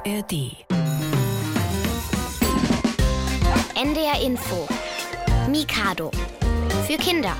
ARD. NDR Info. Mikado. Für Kinder.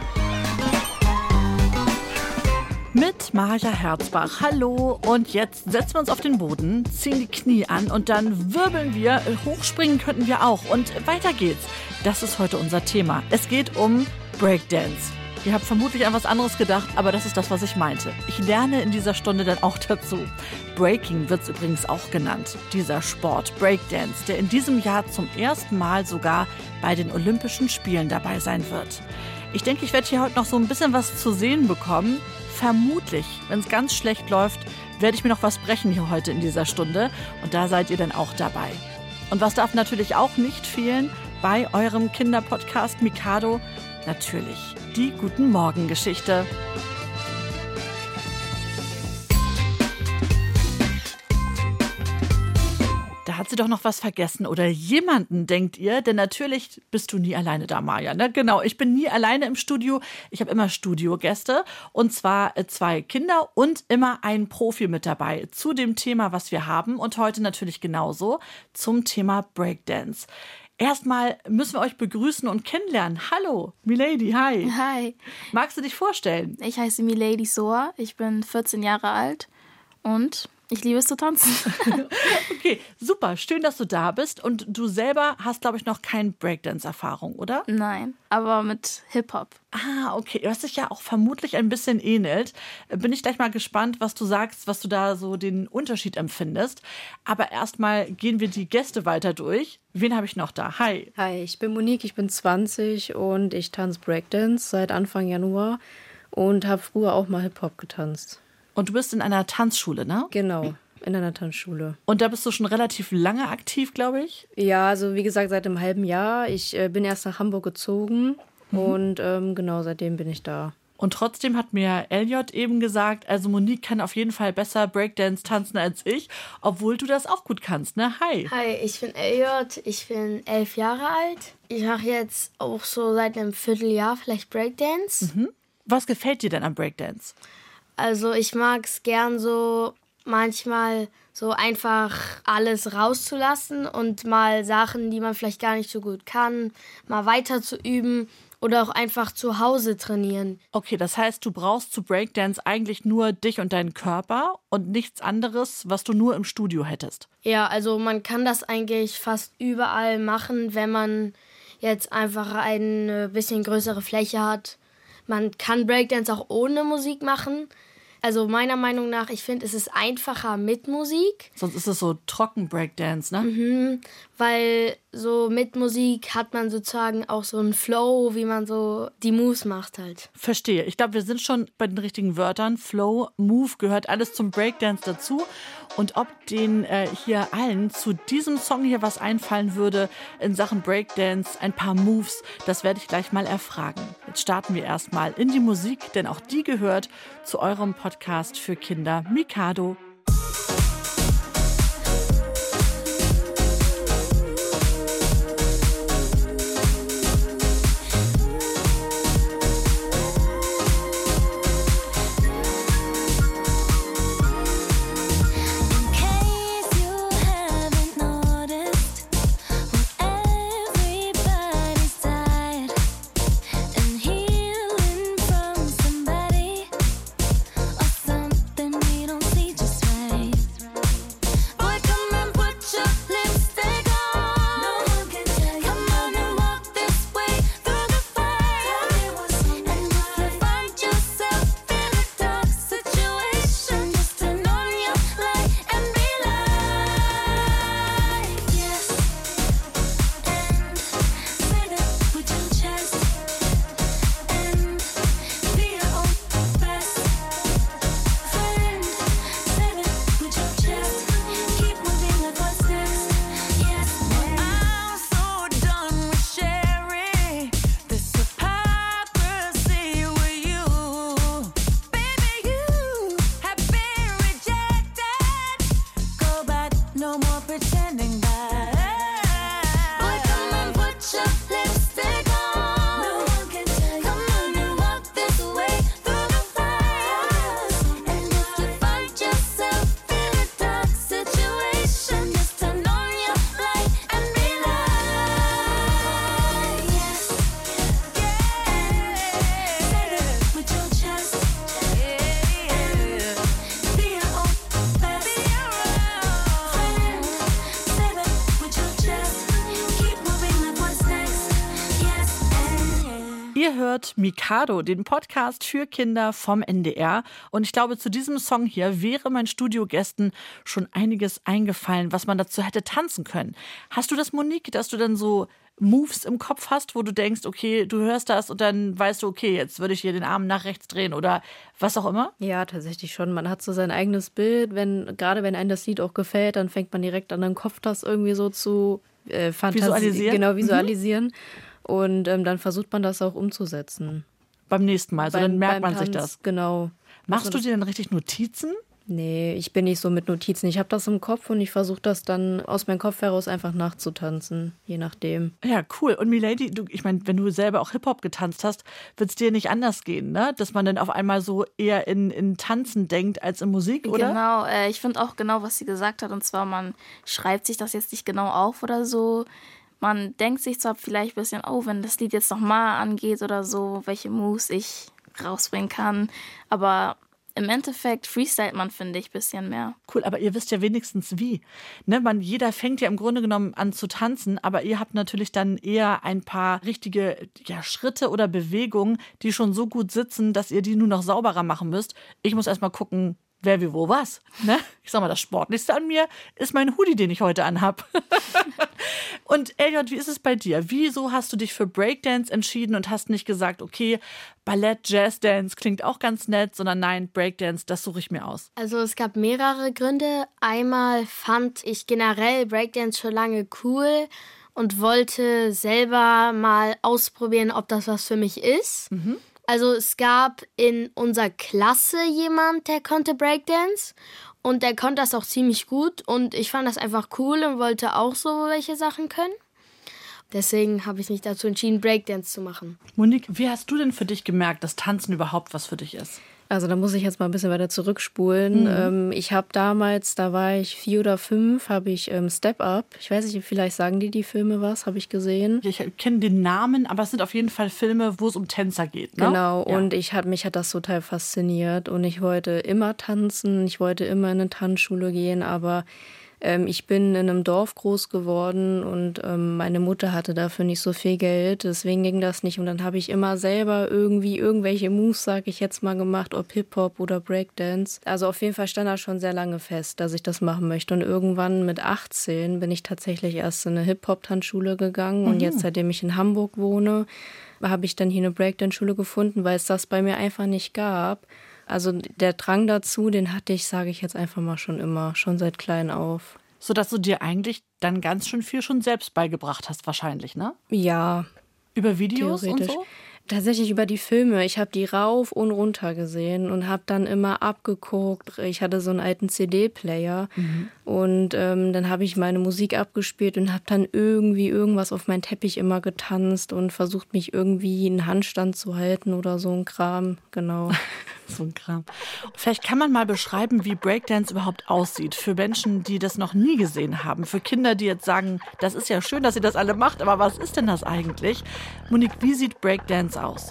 Mit Maja Herzbach. Hallo, und jetzt setzen wir uns auf den Boden, ziehen die Knie an und dann wirbeln wir. Hochspringen könnten wir auch. Und weiter geht's. Das ist heute unser Thema. Es geht um Breakdance. Ihr habt vermutlich an was anderes gedacht, aber das ist das, was ich meinte. Ich lerne in dieser Stunde dann auch dazu. Breaking wird es übrigens auch genannt. Dieser Sport, Breakdance, der in diesem Jahr zum ersten Mal sogar bei den Olympischen Spielen dabei sein wird. Ich denke, ich werde hier heute noch so ein bisschen was zu sehen bekommen. Vermutlich, wenn es ganz schlecht läuft, werde ich mir noch was brechen hier heute in dieser Stunde. Und da seid ihr dann auch dabei. Und was darf natürlich auch nicht fehlen bei eurem Kinderpodcast Mikado? Natürlich die Guten Morgen-Geschichte. Da hat sie doch noch was vergessen oder jemanden, denkt ihr? Denn natürlich bist du nie alleine da, Maja. Ne? Genau, ich bin nie alleine im Studio. Ich habe immer Studiogäste und zwar 2 Kinder und immer ein Profi mit dabei zu dem Thema, was wir haben. Und heute natürlich genauso zum Thema Breakdance. Erstmal müssen wir euch begrüßen und kennenlernen. Hallo, Milady, hi. Hi. Magst du dich vorstellen? Ich heiße Milady Sohr, ich bin 14 Jahre alt und ich liebe es zu tanzen. Okay, super, schön, dass du da bist. Und du selber hast, glaube ich, noch keine Breakdance-Erfahrung, oder? Nein, aber mit Hip-Hop. Ah, okay, was sich ja auch vermutlich ein bisschen ähnelt. Bin ich gleich mal gespannt, was du sagst, was du da so den Unterschied empfindest. Aber erstmal gehen wir die Gäste weiter durch. Wen habe ich noch da? Hi. Hi, ich bin Monique, ich bin 20 und ich tanze Breakdance seit Anfang Januar und habe früher auch mal Hip-Hop getanzt. Und du bist in einer Tanzschule, ne? Genau, in einer Tanzschule. Und da bist du schon relativ lange aktiv, glaube ich? Ja, also wie gesagt, seit einem halben Jahr. Ich bin erst nach Hamburg gezogen und genau, seitdem bin ich da. Und trotzdem hat mir Elliot eben gesagt, also Monique kann auf jeden Fall besser Breakdance tanzen als ich, obwohl du das auch gut kannst, ne? Hi. Hi, ich bin Elliot, ich bin 11 Jahre alt. Ich mache jetzt auch so seit einem Vierteljahr vielleicht Breakdance. Was gefällt dir denn am Breakdance? Also ich mag es gern so manchmal so einfach alles rauszulassen und mal Sachen, die man vielleicht gar nicht so gut kann, mal weiter zu üben oder auch einfach zu Hause trainieren. Okay, das heißt, du brauchst zu Breakdance eigentlich nur dich und deinen Körper und nichts anderes, was du nur im Studio hättest. Ja, also man kann das eigentlich fast überall machen, wenn man jetzt einfach eine bisschen größere Fläche hat. Man kann Breakdance auch ohne Musik machen. Also meiner Meinung nach, ich finde, es ist einfacher mit Musik. Sonst ist es so trocken Breakdance, ne? Weil so mit Musik hat man sozusagen auch so einen Flow, wie man so die Moves macht halt. Verstehe. Ich glaube, wir sind schon bei den richtigen Wörtern. Flow, Move gehört alles zum Breakdance dazu. Und ob den hier allen zu diesem Song hier was einfallen würde in Sachen Breakdance, ein paar Moves, das werde ich gleich mal erfragen. Jetzt starten wir erstmal in die Musik, denn auch die gehört zu eurem Podcast für Kinder Mikado. Something we don't see, just Ihr hört Mikado, den Podcast für Kinder vom NDR. Und ich glaube, zu diesem Song hier wäre meinen Studiogästen schon einiges eingefallen, was man dazu hätte tanzen können. Hast du das, Monique, dass du dann so Moves im Kopf hast, wo du denkst, okay, du hörst das und dann weißt du, okay, jetzt würde ich hier den Arm nach rechts drehen oder was auch immer? Ja, tatsächlich schon. Man hat so sein eigenes Bild. Gerade wenn einem das Lied auch gefällt, dann fängt man direkt an, den Kopf das irgendwie so zu visualisieren. Genau, visualisieren. Und dann versucht man das auch umzusetzen. Beim nächsten Mal, so dann merkt man Tanz, sich das. Genau. Machst du dir dann richtig Notizen? Nee, ich bin nicht so mit Notizen. Ich habe das im Kopf und ich versuche das dann aus meinem Kopf heraus einfach nachzutanzen, je nachdem. Ja, cool. Und Milady, ich meine, wenn du selber auch Hip-Hop getanzt hast, wird es dir nicht anders gehen, ne? Dass man dann auf einmal so eher in Tanzen denkt als in Musik, oder? Genau, ich finde auch genau, was sie gesagt hat. Und zwar, man schreibt sich das jetzt nicht genau auf oder so. Man denkt sich zwar vielleicht ein bisschen, oh, wenn das Lied jetzt nochmal angeht oder so, welche Moves ich rausbringen kann. Aber im Endeffekt freestylt man, finde ich, ein bisschen mehr. Cool, aber ihr wisst ja wenigstens wie. Ne, jeder fängt ja im Grunde genommen an zu tanzen, aber ihr habt natürlich dann eher ein paar richtige Schritte oder Bewegungen, die schon so gut sitzen, dass ihr die nur noch sauberer machen müsst. Ich muss erst mal gucken, wer wie wo was. Ne? Ich sag mal, das Sportlichste an mir ist mein Hoodie, den ich heute anhab. Und Elliot, wie ist es bei dir? Wieso hast du dich für Breakdance entschieden und hast nicht gesagt, okay, Ballett, Jazzdance klingt auch ganz nett, sondern nein, Breakdance, das suche ich mir aus? Also es gab mehrere Gründe. Einmal fand ich generell Breakdance schon lange cool und wollte selber mal ausprobieren, ob das was für mich ist. Also es gab in unserer Klasse jemand, der konnte Breakdance und der konnte das auch ziemlich gut und ich fand das einfach cool und wollte auch so welche Sachen können. Deswegen habe ich mich dazu entschieden, Breakdance zu machen. Monique, wie hast du denn für dich gemerkt, dass Tanzen überhaupt was für dich ist? Also da muss ich jetzt mal ein bisschen weiter zurückspulen. Ich habe damals, da war ich 4 oder 5, habe ich Step Up. Ich weiß nicht, vielleicht sagen die Filme was, habe ich gesehen. Ich kenne den Namen, aber es sind auf jeden Fall Filme, wo es um Tänzer geht. Ne? Genau, ja. Und mich hat das total fasziniert und ich wollte immer tanzen, ich wollte immer in eine Tanzschule gehen, aber ich bin in einem Dorf groß geworden und meine Mutter hatte dafür nicht so viel Geld, deswegen ging das nicht. Und dann habe ich immer selber irgendwelche Moves, sage ich jetzt mal, gemacht, ob Hip-Hop oder Breakdance. Also auf jeden Fall stand da schon sehr lange fest, dass ich das machen möchte. Und irgendwann mit 18 bin ich tatsächlich erst in eine Hip-Hop-Tanzschule gegangen. Und jetzt, seitdem ich in Hamburg wohne, habe ich dann hier eine Breakdance-Schule gefunden, weil es das bei mir einfach nicht gab. Also der Drang dazu, den hatte ich, sage ich jetzt einfach mal schon seit klein auf. Sodass du dir eigentlich dann ganz schön viel schon selbst beigebracht hast wahrscheinlich, ne? Ja. Über Videos und so? Tatsächlich über die Filme. Ich habe die rauf und runter gesehen und habe dann immer abgeguckt. Ich hatte so einen alten CD-Player und dann habe ich meine Musik abgespielt und habe dann irgendwie irgendwas auf meinen Teppich immer getanzt und versucht, mich irgendwie in Handstand zu halten oder so ein Kram. Genau. So ein Kram. Vielleicht kann man mal beschreiben, wie Breakdance überhaupt aussieht. Für Menschen, die das noch nie gesehen haben. Für Kinder, die jetzt sagen, das ist ja schön, dass ihr das alle macht, aber was ist denn das eigentlich? Monique, wie sieht Breakdance aus?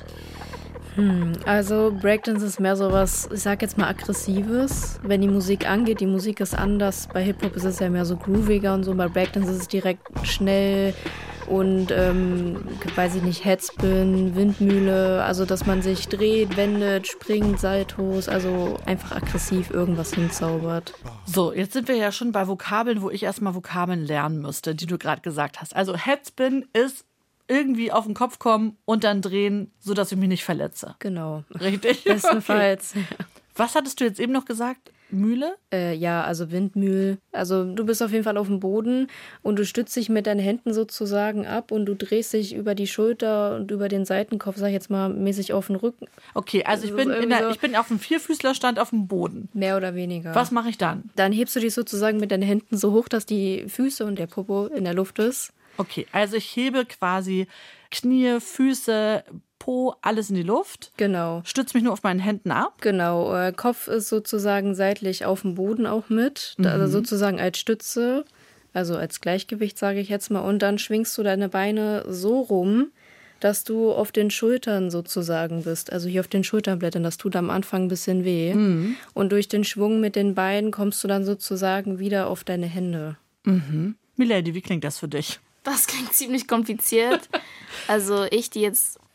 Also Breakdance ist mehr so was, ich sag jetzt mal Aggressives. Wenn die Musik angeht, die Musik ist anders. Bei Hip-Hop ist es ja mehr so grooviger und so. Bei Breakdance ist es direkt schnell und, weiß ich nicht, Headspin, Windmühle. Also, dass man sich dreht, wendet, springt, Saltos. Also einfach aggressiv irgendwas hinzaubert. So, jetzt sind wir ja schon bei Vokabeln, wo ich erstmal Vokabeln lernen müsste, die du gerade gesagt hast. Also Headspin ist irgendwie auf den Kopf kommen und dann drehen, sodass ich mich nicht verletze. Genau. Richtig? Bestenfalls. Okay. Was hattest du jetzt eben noch gesagt? Mühle? Ja, also Windmühl. Also du bist auf jeden Fall auf dem Boden und du stützt dich mit deinen Händen sozusagen ab und du drehst dich über die Schulter und über den Seitenkopf, sag ich jetzt mal, mäßig auf den Rücken. Okay, also ich bin auf dem Vierfüßlerstand auf dem Boden. Mehr oder weniger. Was mache ich dann? Dann hebst du dich sozusagen mit deinen Händen so hoch, dass die Füße und der Popo in der Luft ist. Okay, also ich hebe quasi Knie, Füße, Po, alles in die Luft. Genau. Stütze mich nur auf meinen Händen ab. Genau. Kopf ist sozusagen seitlich auf dem Boden auch mit. Also sozusagen als Stütze, also als Gleichgewicht, sage ich jetzt mal. Und dann schwingst du deine Beine so rum, dass du auf den Schultern sozusagen bist. Also hier auf den Schulterblättern. Das tut am Anfang ein bisschen weh. Und durch den Schwung mit den Beinen kommst du dann sozusagen wieder auf deine Hände. Milady, wie klingt das für dich? Das klingt ziemlich kompliziert. Also ich, die jetzt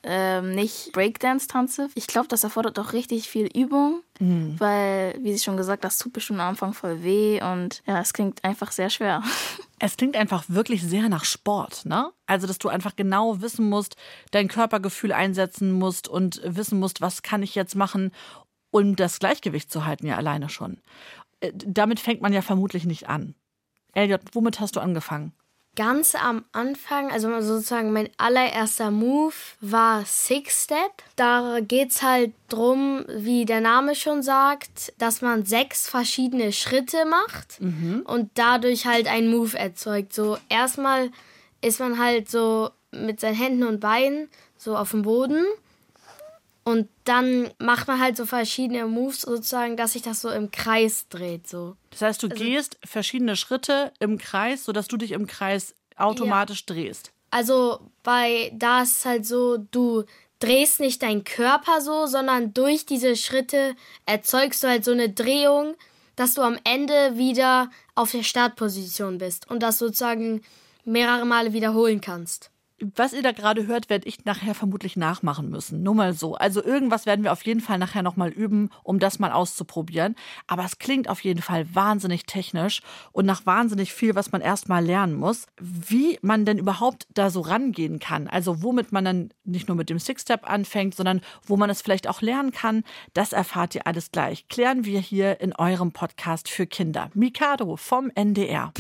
nicht Breakdance tanze. Ich glaube, das erfordert auch richtig viel Übung, weil, wie sie schon gesagt, das tut bestimmt am Anfang voll weh und ja, es klingt einfach sehr schwer. Es klingt einfach wirklich sehr nach Sport, ne? Also, dass du einfach genau wissen musst, dein Körpergefühl einsetzen musst und wissen musst, was kann ich jetzt machen, um das Gleichgewicht zu halten, ja alleine schon. Damit fängt man ja vermutlich nicht an. Elliot, womit hast du angefangen? Ganz am Anfang, also sozusagen mein allererster Move war Six-Step. Da geht's halt drum, wie der Name schon sagt, dass man 6 verschiedene Schritte macht und dadurch halt einen Move erzeugt. So erstmal ist man halt so mit seinen Händen und Beinen so auf dem Boden und dann macht man halt so verschiedene Moves sozusagen, dass sich das so im Kreis dreht. So. Das heißt, du gehst verschiedene Schritte im Kreis, sodass du dich im Kreis automatisch drehst. Also da ist es halt so, du drehst nicht deinen Körper so, sondern durch diese Schritte erzeugst du halt so eine Drehung, dass du am Ende wieder auf der Startposition bist und das sozusagen mehrere Male wiederholen kannst. Was ihr da gerade hört, werde ich nachher vermutlich nachmachen müssen. Nur mal so. Also irgendwas werden wir auf jeden Fall nachher nochmal üben, um das mal auszuprobieren. Aber es klingt auf jeden Fall wahnsinnig technisch und nach wahnsinnig viel, was man erstmal lernen muss. Wie man denn überhaupt da so rangehen kann, also womit man dann nicht nur mit dem Six-Step anfängt, sondern wo man es vielleicht auch lernen kann, das erfahrt ihr alles gleich. Klären wir hier in eurem Podcast für Kinder. Mikado vom NDR.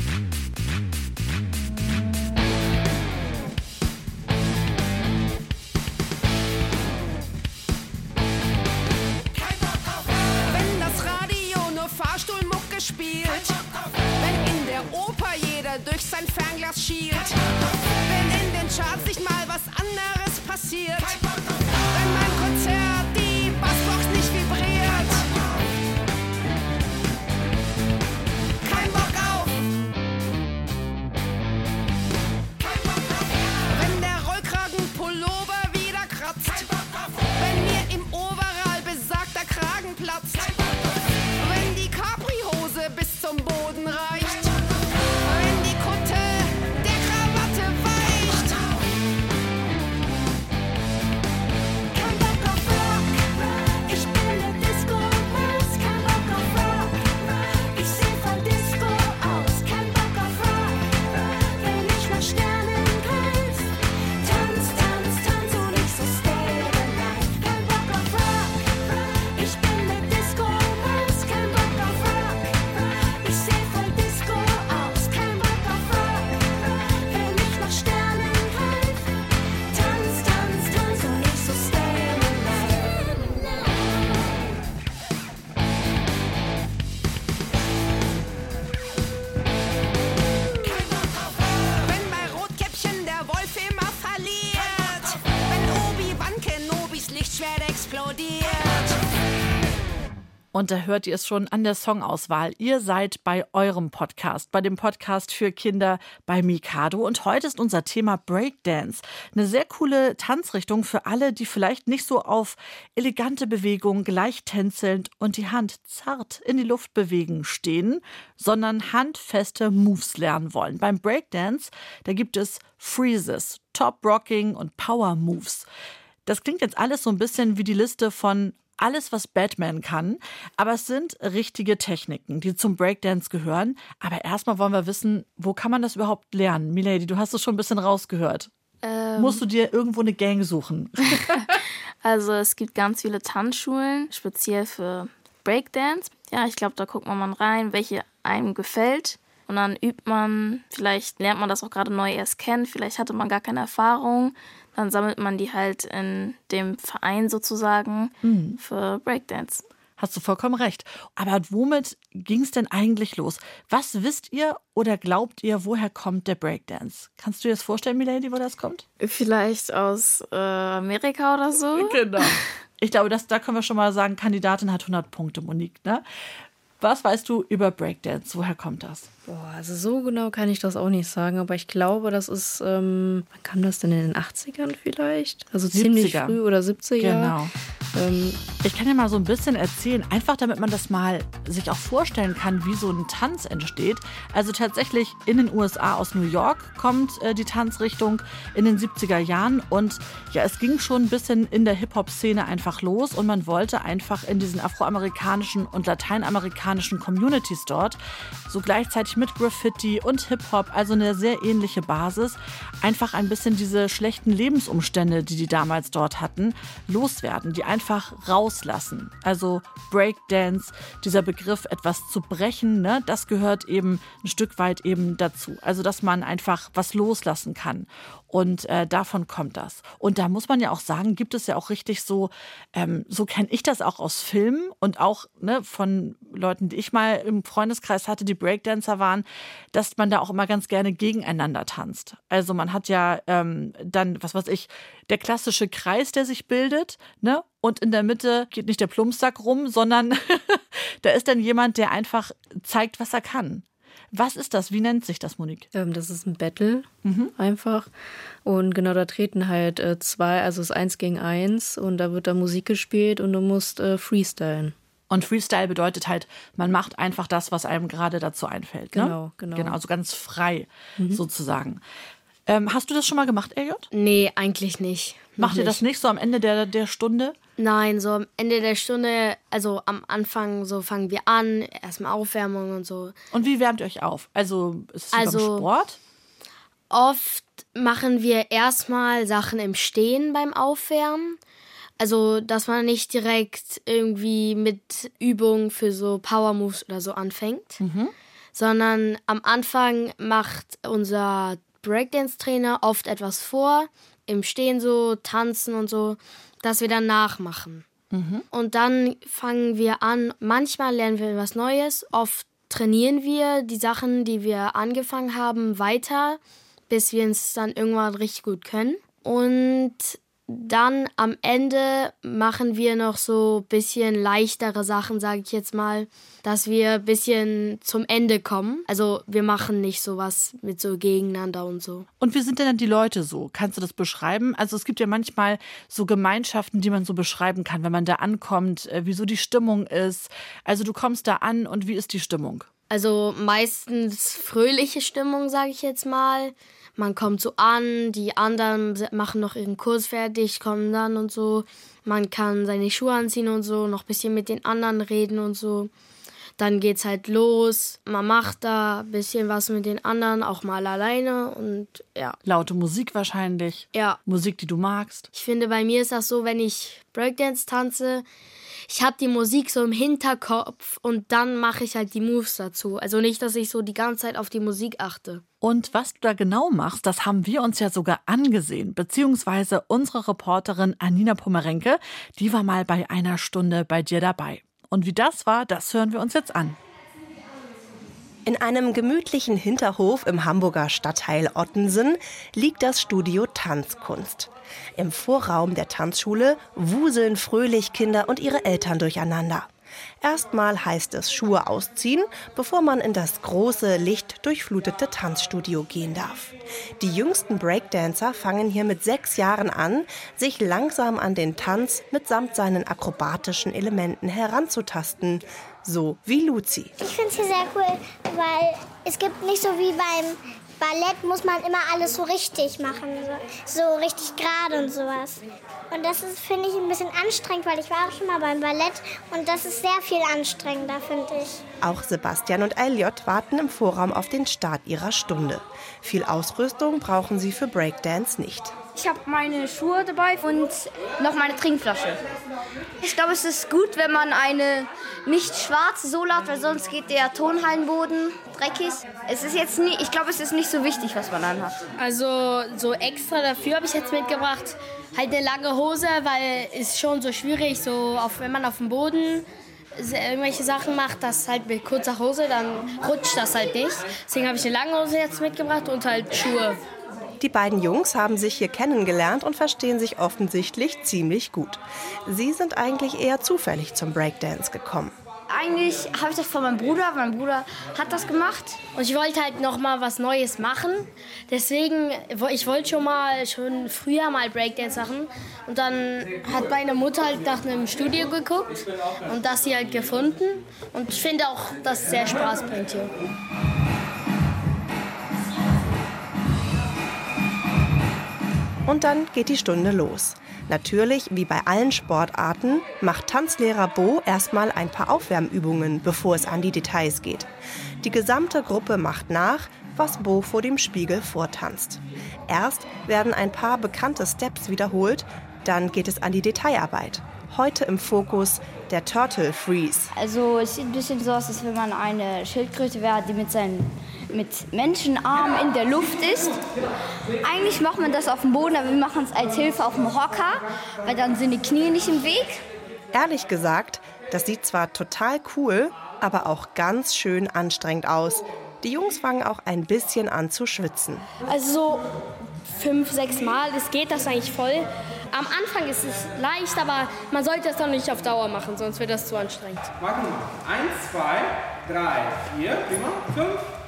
Spielt, wenn in der Oper jeder durch sein Fernglas schielt, wenn in den Charts nicht mal was anderes passiert, wenn mein Konzert die Bassbox nicht vibriert. Kein Bock auf. Wenn der Rollkragenpullover wieder kratzt, wenn mir im Overall besagter Kragen platzt, wenn die Capri-Hose bis zum Boden reicht, wenn die Kutte der Krawatte weicht. Kein Bock auf Rock, ich bin eine Disco-Maus. Kein Bock auf Rock, ich seh voll Disco aus. Kein Bock auf Rock, wenn ich nach Sternen greif. Tanz, tanz, tanz und ich so stay alive. Kein Bock auf Rock, ich bin eine Disco-Maus. Kein Bock auf Rock, ich seh voll Disco aus. Kein Bock auf Rock, wenn ich nach Sternen greif. Tanz, tanz, tanz und ich so stay alive. Wenn bei Rotkäppchen der Wolf immer verliert, wenn Obi-Wan Kenobis Lichtschwert explodiert. Und da hört ihr es schon an der Songauswahl. Ihr seid bei eurem Podcast, bei dem Podcast für Kinder bei Mikado. Und heute ist unser Thema Breakdance. Eine sehr coole Tanzrichtung für alle, die vielleicht nicht so auf elegante Bewegungen, gleichtänzelnd und die Hand zart in die Luft bewegen stehen, sondern handfeste Moves lernen wollen. Beim Breakdance, da gibt es Freezes, Top Rocking und Power Moves. Das klingt jetzt alles so ein bisschen wie die Liste von alles, was Batman kann, aber es sind richtige Techniken, die zum Breakdance gehören. Aber erstmal wollen wir wissen, wo kann man das überhaupt lernen? Milady, du hast es schon ein bisschen rausgehört. Musst du dir irgendwo eine Gang suchen? Also es gibt ganz viele Tanzschulen, speziell für Breakdance. Ja, ich glaube, da guckt man mal rein, welche einem gefällt. Und dann übt man, vielleicht lernt man das auch gerade neu erst kennen, vielleicht hatte man gar keine Erfahrung. Dann sammelt man die halt in dem Verein sozusagen für Breakdance. Hast du vollkommen recht. Aber womit ging es denn eigentlich los? Was wisst ihr oder glaubt ihr, woher kommt der Breakdance? Kannst du dir das vorstellen, Milady, wo das kommt? Vielleicht aus Amerika oder so? Genau. Ich glaube, da können wir schon mal sagen, Kandidatin hat 100 Punkte, Monique, ne? Was weißt du über Breakdance? Woher kommt das? Boah, also so genau kann ich das auch nicht sagen, aber ich glaube, das ist, wann kam das denn in den 80ern vielleicht? Also 70er. Ziemlich früh oder 70er. Genau. Ich kann ja mal so ein bisschen erzählen, einfach damit man das mal sich auch vorstellen kann, wie so ein Tanz entsteht. Also tatsächlich in den USA aus New York kommt die Tanzrichtung in den 70er Jahren und ja, es ging schon ein bisschen in der Hip-Hop-Szene einfach los und man wollte einfach in diesen afroamerikanischen und lateinamerikanischen Communities dort so gleichzeitig mit Graffiti und Hip-Hop, also eine sehr ähnliche Basis, einfach ein bisschen diese schlechten Lebensumstände, die damals dort hatten, loswerden, die einfach rauslassen. Also Breakdance, dieser Begriff, etwas zu brechen, ne, das gehört eben ein Stück weit eben dazu. Also, dass man einfach was loslassen kann. Und davon kommt das. Und da muss man ja auch sagen, gibt es ja auch richtig so, so kenne ich das auch aus Filmen und auch ne, von Leuten, die ich mal im Freundeskreis hatte, die Breakdancer waren, dass man da auch immer ganz gerne gegeneinander tanzt. Also man hat ja dann, was weiß ich, der klassische Kreis, der sich bildet, ne? Und in der Mitte geht nicht der Plumpsack rum, sondern da ist dann jemand, der einfach zeigt, was er kann. Was ist das? Wie nennt sich das, Monique? Das ist ein Battle einfach. Und genau, da treten halt zwei, also es ist 1 gegen 1 und da wird da Musik gespielt und du musst freestylen. Und Freestyle bedeutet halt, man macht einfach das, was einem gerade dazu einfällt. Ne? Genau. Genau, also ganz frei sozusagen. Hast du das schon mal gemacht, Elliot? Nee, eigentlich nicht. Macht ihr das nicht so am Ende der Stunde? Nein, so am Ende der Stunde, also am Anfang so fangen wir an, erstmal Aufwärmung und so. Und wie wärmt ihr euch auf? Also ist es wie beim Sport? Oft machen wir erstmal Sachen im Stehen beim Aufwärmen. Also, dass man nicht direkt irgendwie mit Übungen für so Power Moves oder so anfängt, sondern am Anfang macht unser Breakdance-Trainer oft etwas vor, im Stehen so, tanzen und so, dass wir dann nachmachen. Und dann fangen wir an, manchmal lernen wir was Neues, oft trainieren wir die Sachen, die wir angefangen haben, weiter, bis wir es dann irgendwann richtig gut können. Und dann am Ende machen wir noch so ein bisschen leichtere Sachen, sage ich jetzt mal, dass wir ein bisschen zum Ende kommen. Also wir machen nicht sowas mit so gegeneinander und so. Und wie sind denn dann die Leute so? Kannst du das beschreiben? Also es gibt ja manchmal so Gemeinschaften, die man so beschreiben kann, wenn man da ankommt, wie so die Stimmung ist. Also du kommst da an und wie ist die Stimmung? Also meistens fröhliche Stimmung, sage ich jetzt mal. Man kommt so an, die anderen machen noch ihren Kurs fertig, kommen dann und so. Man kann seine Schuhe anziehen und so, noch ein bisschen mit den anderen reden und so. Dann geht's halt los. Man macht da ein bisschen was mit den anderen, auch mal alleine und ja. Laute Musik wahrscheinlich. Ja. Musik, die du magst. Ich finde, bei mir ist das so, wenn ich Breakdance tanze, ich habe die Musik so im Hinterkopf und dann mache ich halt die Moves dazu. Also nicht, dass ich so die ganze Zeit auf die Musik achte. Und was du da genau machst, das haben wir uns ja sogar angesehen. Beziehungsweise unsere Reporterin Anina Pomerenke, die war mal bei einer Stunde bei dir dabei. Und wie das war, das hören wir uns jetzt an. In einem gemütlichen Hinterhof im Hamburger Stadtteil Ottensen liegt das Studio Tanzkunst. Im Vorraum der Tanzschule wuseln fröhlich Kinder und ihre Eltern durcheinander. Erstmal heißt es Schuhe ausziehen, bevor man in das große, lichtdurchflutete Tanzstudio gehen darf. Die jüngsten Breakdancer fangen hier mit 6 Jahren an, sich langsam an den Tanz mitsamt seinen akrobatischen Elementen heranzutasten. So wie Luzi. Ich finde es hier sehr cool, weil es gibt nicht so wie beim Ballett, muss man immer alles so richtig machen, so richtig gerade und sowas. Und das ist, finde ich, ein bisschen anstrengend, weil ich war auch schon mal beim Ballett und das ist sehr viel anstrengender, finde ich. Auch Sebastian und Elliot warten im Vorraum auf den Start ihrer Stunde. Viel Ausrüstung brauchen sie für Breakdance nicht. Ich habe meine Schuhe dabei und noch meine Trinkflasche. Ich glaube, es ist gut, wenn man eine nicht schwarze Sohle hat, weil sonst geht der Tonhallenboden dreckig. Ich glaube, es ist nicht so wichtig, was man anhat. Also so extra dafür habe ich jetzt mitgebracht, halt eine lange Hose, weil es schon so schwierig, wenn man auf dem Boden irgendwelche Sachen macht, das halt mit kurzer Hose, dann rutscht das halt nicht. Deswegen habe ich eine lange Hose jetzt mitgebracht und halt Schuhe. Die beiden Jungs haben sich hier kennengelernt und verstehen sich offensichtlich ziemlich gut. Sie sind eigentlich eher zufällig zum Breakdance gekommen. eigentlich habe ich das von meinem Bruder. Mein Bruder hat das gemacht. Und ich wollte halt noch mal was Neues machen. Deswegen, ich wollte schon früher mal Breakdance machen. Und dann hat meine Mutter halt nach einem Studio geguckt und das hier halt gefunden. Und ich finde auch, dass es sehr Spaß bringt hier. Und dann geht die Stunde los. Natürlich, wie bei allen Sportarten, macht Tanzlehrer Bo erstmal ein paar Aufwärmübungen, bevor es an die Details geht. Die gesamte Gruppe macht nach, was Bo vor dem Spiegel vortanzt. Erst werden ein paar bekannte Steps wiederholt, dann geht es an die Detailarbeit. Heute im Fokus der Turtle Freeze. Also es sieht ein bisschen so aus, als wenn man eine Schildkröte wäre, die mit Menschenarmen in der Luft ist. Eigentlich macht man das auf dem Boden, aber wir machen es als Hilfe auf dem Hocker, weil dann sind die Knie nicht im Weg. Ehrlich gesagt, das sieht zwar total cool, aber auch ganz schön anstrengend aus. Die Jungs fangen auch ein bisschen an zu schwitzen. Also so 5, 6 Mal, das geht das eigentlich voll. Am Anfang ist es leicht, aber man sollte das doch nicht auf Dauer machen, sonst wird das zu anstrengend. Machen wir mal. 1, 2, 3, 4, prima, 5,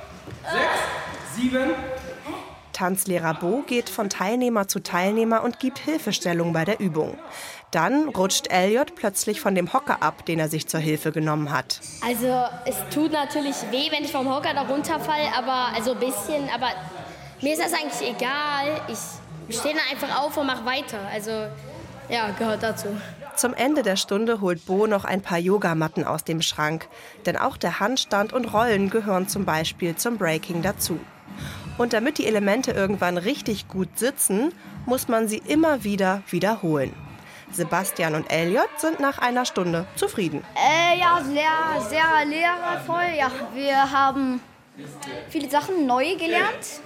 6, 7. Tanzlehrer Bo geht von Teilnehmer zu Teilnehmer und gibt Hilfestellung bei der Übung. Dann rutscht Elliot plötzlich von dem Hocker ab, den er sich zur Hilfe genommen hat. Also es tut natürlich weh, wenn ich vom Hocker da runterfalle, also ein bisschen, aber mir ist das eigentlich egal. Ich stehe dann einfach auf und mache weiter. Also ja, gehört dazu. Zum Ende der Stunde holt Bo noch ein paar Yogamatten aus dem Schrank. Denn auch der Handstand und Rollen gehören zum Beispiel zum Breaking dazu. Und damit die Elemente irgendwann richtig gut sitzen, muss man sie immer wieder wiederholen. Sebastian und Elliot sind nach einer Stunde zufrieden. Ja, sehr, sehr lehrvoll. Ja, wir haben viele Sachen neu gelernt.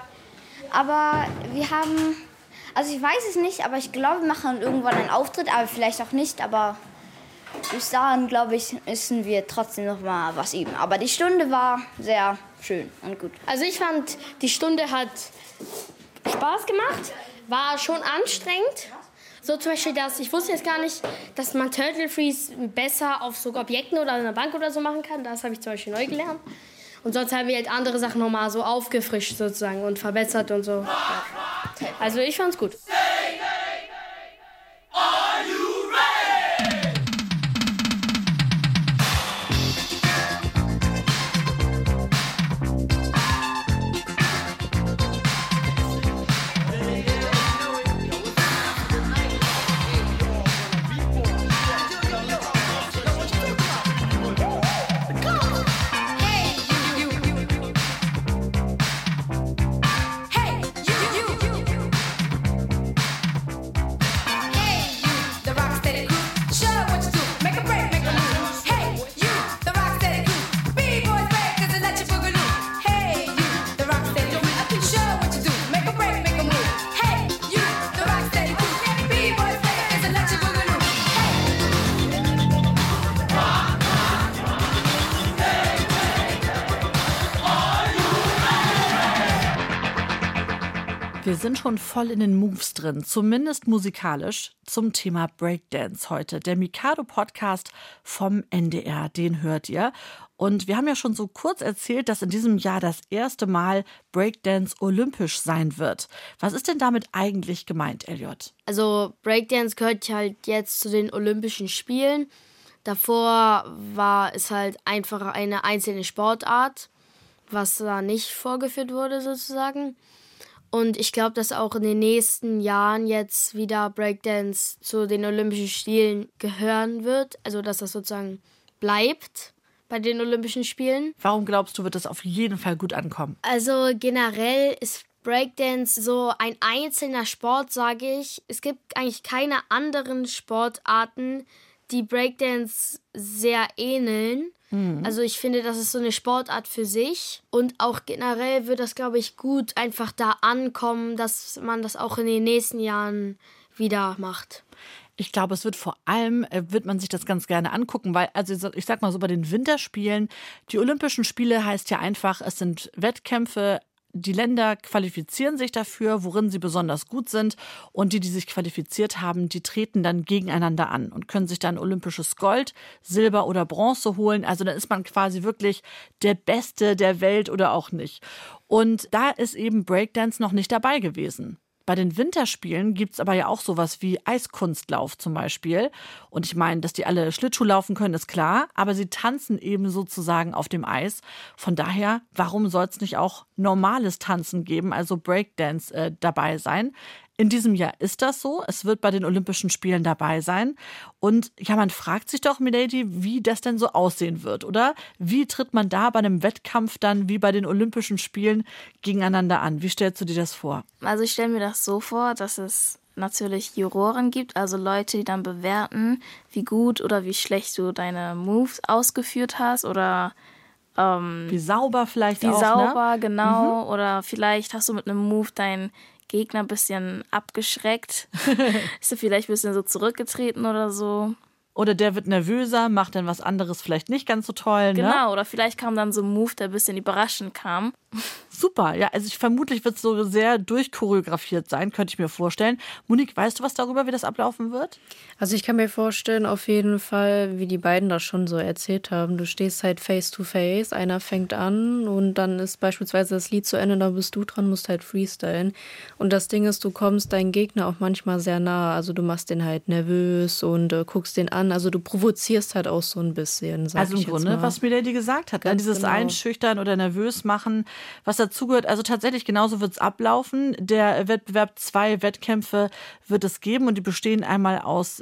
Aber wir haben, also ich weiß es nicht, aber ich glaube, wir machen irgendwann einen Auftritt, aber vielleicht auch nicht. Aber bis dahin, glaube ich, müssen wir trotzdem noch mal was üben. Aber die Stunde war sehr schön und gut. Also ich fand, die Stunde hat Spaß gemacht, war schon anstrengend. So zum Beispiel, ich wusste jetzt gar nicht, dass man Turtle Freeze besser auf so Objekten oder einer Bank oder so machen kann. Das habe ich zum Beispiel neu gelernt. Und sonst haben wir halt andere Sachen nochmal so aufgefrischt sozusagen und verbessert und so. Ja. Also ich fand's gut. Wir sind schon voll in den Moves drin, zumindest musikalisch, zum Thema Breakdance heute. Der Mikado-Podcast vom NDR, den hört ihr. Und wir haben ja schon so kurz erzählt, dass in diesem Jahr das erste Mal Breakdance olympisch sein wird. Was ist denn damit eigentlich gemeint, Elliot? Also Breakdance gehört halt jetzt zu den Olympischen Spielen. Davor war es halt einfach eine einzelne Sportart, was da nicht vorgeführt wurde sozusagen. Und ich glaube, dass auch in den nächsten Jahren jetzt wieder Breakdance zu den Olympischen Spielen gehören wird. Also dass das sozusagen bleibt bei den Olympischen Spielen. Warum glaubst du, wird das auf jeden Fall gut ankommen? Also generell ist Breakdance so ein einzelner Sport, sage ich. Es gibt eigentlich keine anderen Sportarten, die Breakdance sehr ähneln. Also ich finde, das ist so eine Sportart für sich. Und auch generell wird das, glaube ich, gut einfach da ankommen, dass man das auch in den nächsten Jahren wieder macht. Ich glaube, es wird vor allem, wird man sich das ganz gerne angucken, weil, also ich sag mal so, bei den Winterspielen, die Olympischen Spiele heißt ja einfach, es sind Wettkämpfe die Länder qualifizieren sich dafür, worin sie besonders gut sind. Und die sich qualifiziert haben, die treten dann gegeneinander an und können sich dann olympisches Gold, Silber oder Bronze holen. Also dann ist man quasi wirklich der Beste der Welt oder auch nicht. Und da ist eben Breakdance noch nicht dabei gewesen. Bei den Winterspielen gibt es aber ja auch sowas wie Eiskunstlauf zum Beispiel. Und ich meine, dass die alle Schlittschuh laufen können, ist klar. Aber sie tanzen eben sozusagen auf dem Eis. Von daher, warum soll es nicht auch normales Tanzen geben, also Breakdance dabei sein? In diesem Jahr ist das so. Es wird bei den Olympischen Spielen dabei sein. Und ja, man fragt sich doch, Milady, wie das denn so aussehen wird, oder? Wie tritt man da bei einem Wettkampf dann wie bei den Olympischen Spielen gegeneinander an? Wie stellst du dir das vor? Also ich stelle mir das so vor, dass es natürlich Juroren gibt, also Leute, die dann bewerten, wie gut oder wie schlecht du deine Moves ausgeführt hast oder wie sauber vielleicht wie auch, sauber, ne? Genau. Oder vielleicht hast du mit einem Move deinen Gegner ein bisschen abgeschreckt. Ist er vielleicht ein bisschen so zurückgetreten oder so. Oder der wird nervöser, macht dann was anderes vielleicht nicht ganz so toll, ne? Genau, oder vielleicht kam dann so ein Move, der ein bisschen überraschend kam. Super, ja, also vermutlich wird es so sehr durchchoreografiert sein, könnte ich mir vorstellen. Monique, weißt du was darüber, wie das ablaufen wird? Also ich kann mir vorstellen, auf jeden Fall, wie die beiden das schon so erzählt haben. Du stehst halt face to face, einer fängt an und dann ist beispielsweise das Lied zu Ende, da bist du dran, musst halt freestylen. Und das Ding ist, du kommst deinen Gegner auch manchmal sehr nah. Also du machst den halt nervös und guckst den an. Also du provozierst halt auch so ein bisschen, sag Also im ich jetzt Grunde, mal. was Milady gesagt hat, ne? Dieses genau. Einschüchtern oder nervös machen, was dazugehört. Also tatsächlich genauso wird es ablaufen. Der Wettbewerb, 2 Wettkämpfe wird es geben und die bestehen einmal aus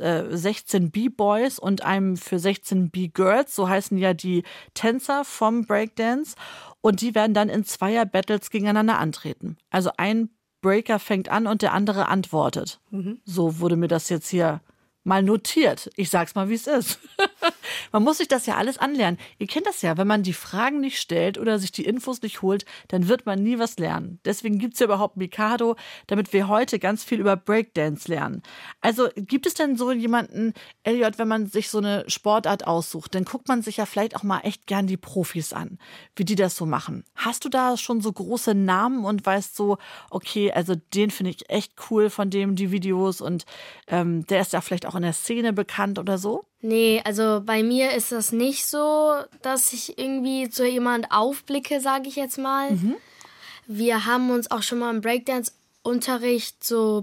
16 B-Boys und einem für 16 B-Girls. So heißen ja die Tänzer vom Breakdance. Und die werden dann in Zweier-Battles gegeneinander antreten. Also ein Breaker fängt an und der andere antwortet. So wurde mir das jetzt hier mal notiert. Ich sag's mal, wie es ist. Man muss sich das ja alles anlernen. Ihr kennt das ja, wenn man die Fragen nicht stellt oder sich die Infos nicht holt, dann wird man nie was lernen. Deswegen gibt's ja überhaupt Mikado, damit wir heute ganz viel über Breakdance lernen. Also gibt es denn so jemanden, Elliot, wenn man sich so eine Sportart aussucht, dann guckt man sich ja vielleicht auch mal echt gern die Profis an, wie die das so machen. Hast du da schon so große Namen und weißt so, okay, also den finde ich echt cool von dem, die Videos und der ist ja vielleicht auch in der Szene bekannt oder so? Nee, also bei mir ist das nicht so, dass ich irgendwie zu jemand aufblicke, sage ich jetzt mal. Wir haben uns auch schon mal im Breakdance-Unterricht so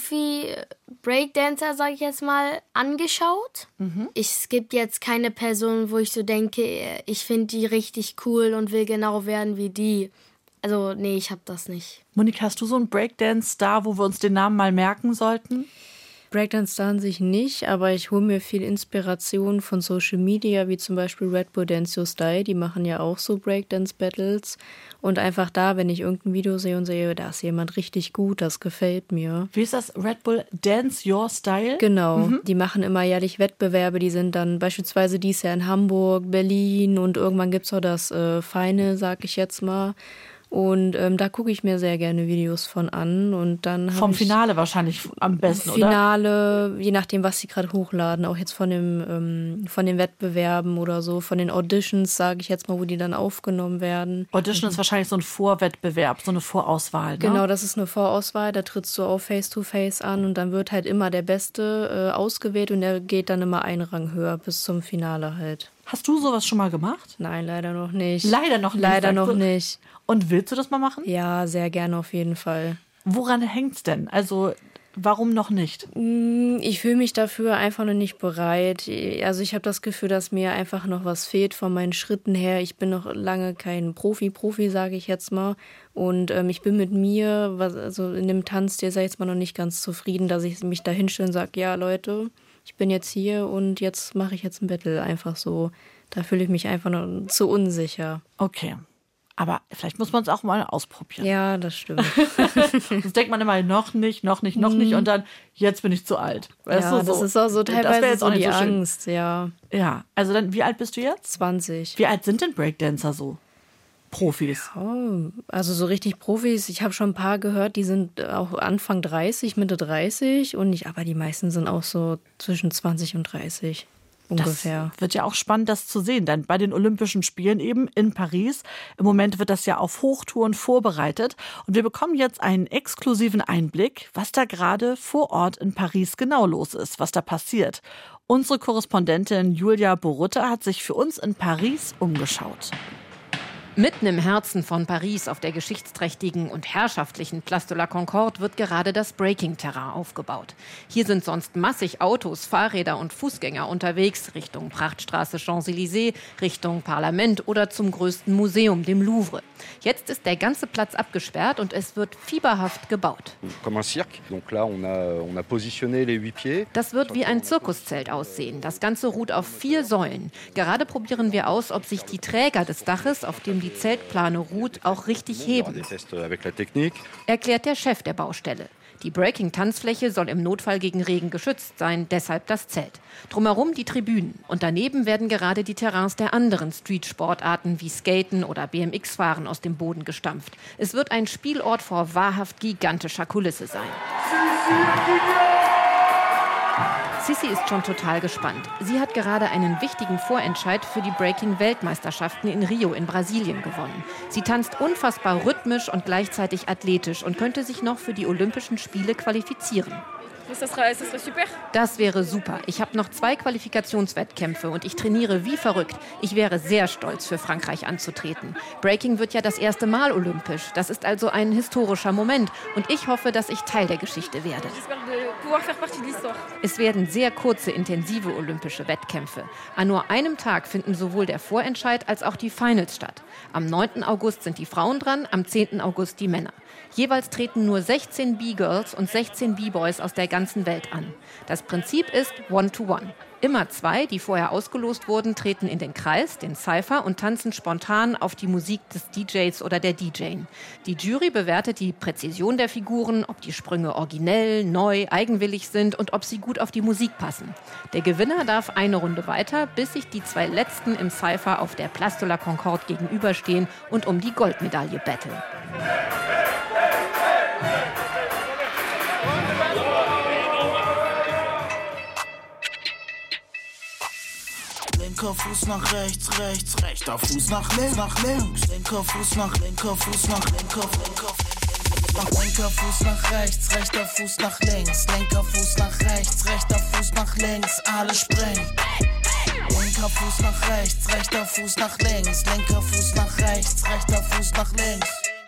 Profi-Breakdancer, sage ich jetzt mal, angeschaut. Es gibt jetzt keine Person, wo ich so denke, ich finde die richtig cool und will genau werden wie die. Also nee, ich habe das nicht. Monique, hast du so einen Breakdance-Star, wo wir uns den Namen mal merken sollten? Breakdance an sich nicht, aber ich hole mir viel Inspiration von Social Media, wie zum Beispiel Red Bull Dance Your Style. Die machen ja auch so Breakdance-Battles. Und einfach da, wenn ich irgendein Video sehe und sehe, da ist jemand richtig gut, das gefällt mir. Wie ist das? Red Bull Dance Your Style? Genau, die machen immer jährlich Wettbewerbe. Die sind dann beispielsweise dies Jahr in Hamburg, Berlin und irgendwann gibt es auch das Feine, sag ich jetzt mal. Und da gucke ich mir sehr gerne Videos von an. Und dann Vom Finale wahrscheinlich am besten, Finale, je nachdem, was sie gerade hochladen. Auch jetzt von den Wettbewerben oder so. Von den Auditions, sage ich jetzt mal, wo die dann aufgenommen werden. Audition ist wahrscheinlich so ein Vorwettbewerb, so eine Vorauswahl, ne? Genau, das ist eine Vorauswahl. Da trittst du auch Face-to-Face an. Und dann wird halt immer der Beste ausgewählt. Und der geht dann immer einen Rang höher bis zum Finale halt. Hast du sowas schon mal gemacht? Nein, leider noch nicht. Leider noch nicht. Leider sagst noch du? nicht. Und willst du das mal machen? Ja, sehr gerne auf jeden Fall. Woran hängt's denn? Also, warum noch nicht? Ich fühle mich dafür einfach noch nicht bereit. Also ich habe das Gefühl, dass mir einfach noch was fehlt von meinen Schritten her. Ich bin noch lange kein Profi, sage ich jetzt mal. Und ich bin mit mir, also in dem Tanz, der sei jetzt mal noch nicht ganz zufrieden, dass ich mich da hinstelle und sage, ja Leute, ich bin jetzt hier und jetzt mache ich jetzt ein Battle. Einfach so. Da fühle ich mich einfach noch zu unsicher. Okay. Aber vielleicht muss man es auch mal ausprobieren. Ja, das stimmt. Sonst denkt man immer, noch nicht. Und dann, jetzt bin ich zu alt. Weißt Ja, du, das ist auch so Das wär teilweise jetzt so auch nicht die so schön. Angst, ja. Ja, also dann, wie alt bist du jetzt? 20. Wie alt sind denn Breakdancer so? Profis? Oh, also so richtig Profis, ich habe schon ein paar gehört, die sind auch Anfang 30, Mitte 30 aber die meisten sind auch so zwischen 20 und 30. ungefähr. Das wird ja auch spannend, das zu sehen, denn bei den Olympischen Spielen eben in Paris. Im Moment wird das ja auf Hochtouren vorbereitet. Und wir bekommen jetzt einen exklusiven Einblick, was da gerade vor Ort in Paris genau los ist, was da passiert. Unsere Korrespondentin Julia Borutta hat sich für uns in Paris umgeschaut. Mitten im Herzen von Paris auf der geschichtsträchtigen und herrschaftlichen Place de la Concorde wird gerade das Breaking-Terrain aufgebaut. Hier sind sonst massig Autos, Fahrräder und Fußgänger unterwegs, Richtung Prachtstraße Champs-Élysées, Richtung Parlament oder zum größten Museum, dem Louvre. Jetzt ist der ganze Platz abgesperrt und es wird fieberhaft gebaut. Das wird wie ein Zirkuszelt aussehen. Das Ganze ruht auf 4 Säulen. Gerade probieren wir aus, ob sich die Träger des Daches, auf dem die Zeltplane ruht, auch richtig heben, erklärt der Chef der Baustelle. Die Breaking-Tanzfläche soll im Notfall gegen Regen geschützt sein, deshalb das Zelt. Drumherum die Tribünen und daneben werden gerade die Terrains der anderen Street-Sportarten wie Skaten oder BMX-Fahren aus dem Boden gestampft. Es wird ein Spielort vor wahrhaft gigantischer Kulisse sein. Sissi ist schon total gespannt. Sie hat gerade einen wichtigen Vorentscheid für die Breaking-Weltmeisterschaften in Rio in Brasilien gewonnen. Sie tanzt unfassbar rhythmisch und gleichzeitig athletisch und könnte sich noch für die Olympischen Spiele qualifizieren. Das wäre super. Ich habe noch 2 Qualifikationswettkämpfe und ich trainiere wie verrückt. Ich wäre sehr stolz, für Frankreich anzutreten. Breaking wird ja das erste Mal olympisch. Das ist also ein historischer Moment und ich hoffe, dass ich Teil der Geschichte werde. Es werden sehr kurze, intensive olympische Wettkämpfe. An nur einem Tag finden sowohl der Vorentscheid als auch die Finals statt. Am 9. August sind die Frauen dran, am 10. August die Männer. Jeweils treten nur 16 B-Girls und 16 B-Boys aus der ganzen Welt an. Das Prinzip ist One-to-One. Immer 2, die vorher ausgelost wurden, treten in den Kreis, den Cypher, und tanzen spontan auf die Musik des DJs oder der DJin. Die Jury bewertet die Präzision der Figuren, ob die Sprünge originell, neu, eigenwillig sind und ob sie gut auf die Musik passen. Der Gewinner darf eine Runde weiter, bis sich die 2 Letzten im Cypher auf der Place de la Concorde gegenüberstehen und um die Goldmedaille betteln. Linker Fuß nach rechts, rechts, rechter Fuß nach links, linker Fuß nach linker Fuß nach linker Fuß nach rechts, rechter Fuß nach links, linker Fuß nach rechts, rechter Fuß nach links, alle springen. Linker Fuß nach rechts, rechter Fuß nach links, linker Fuß nach rechts, rechter Fuß nach links.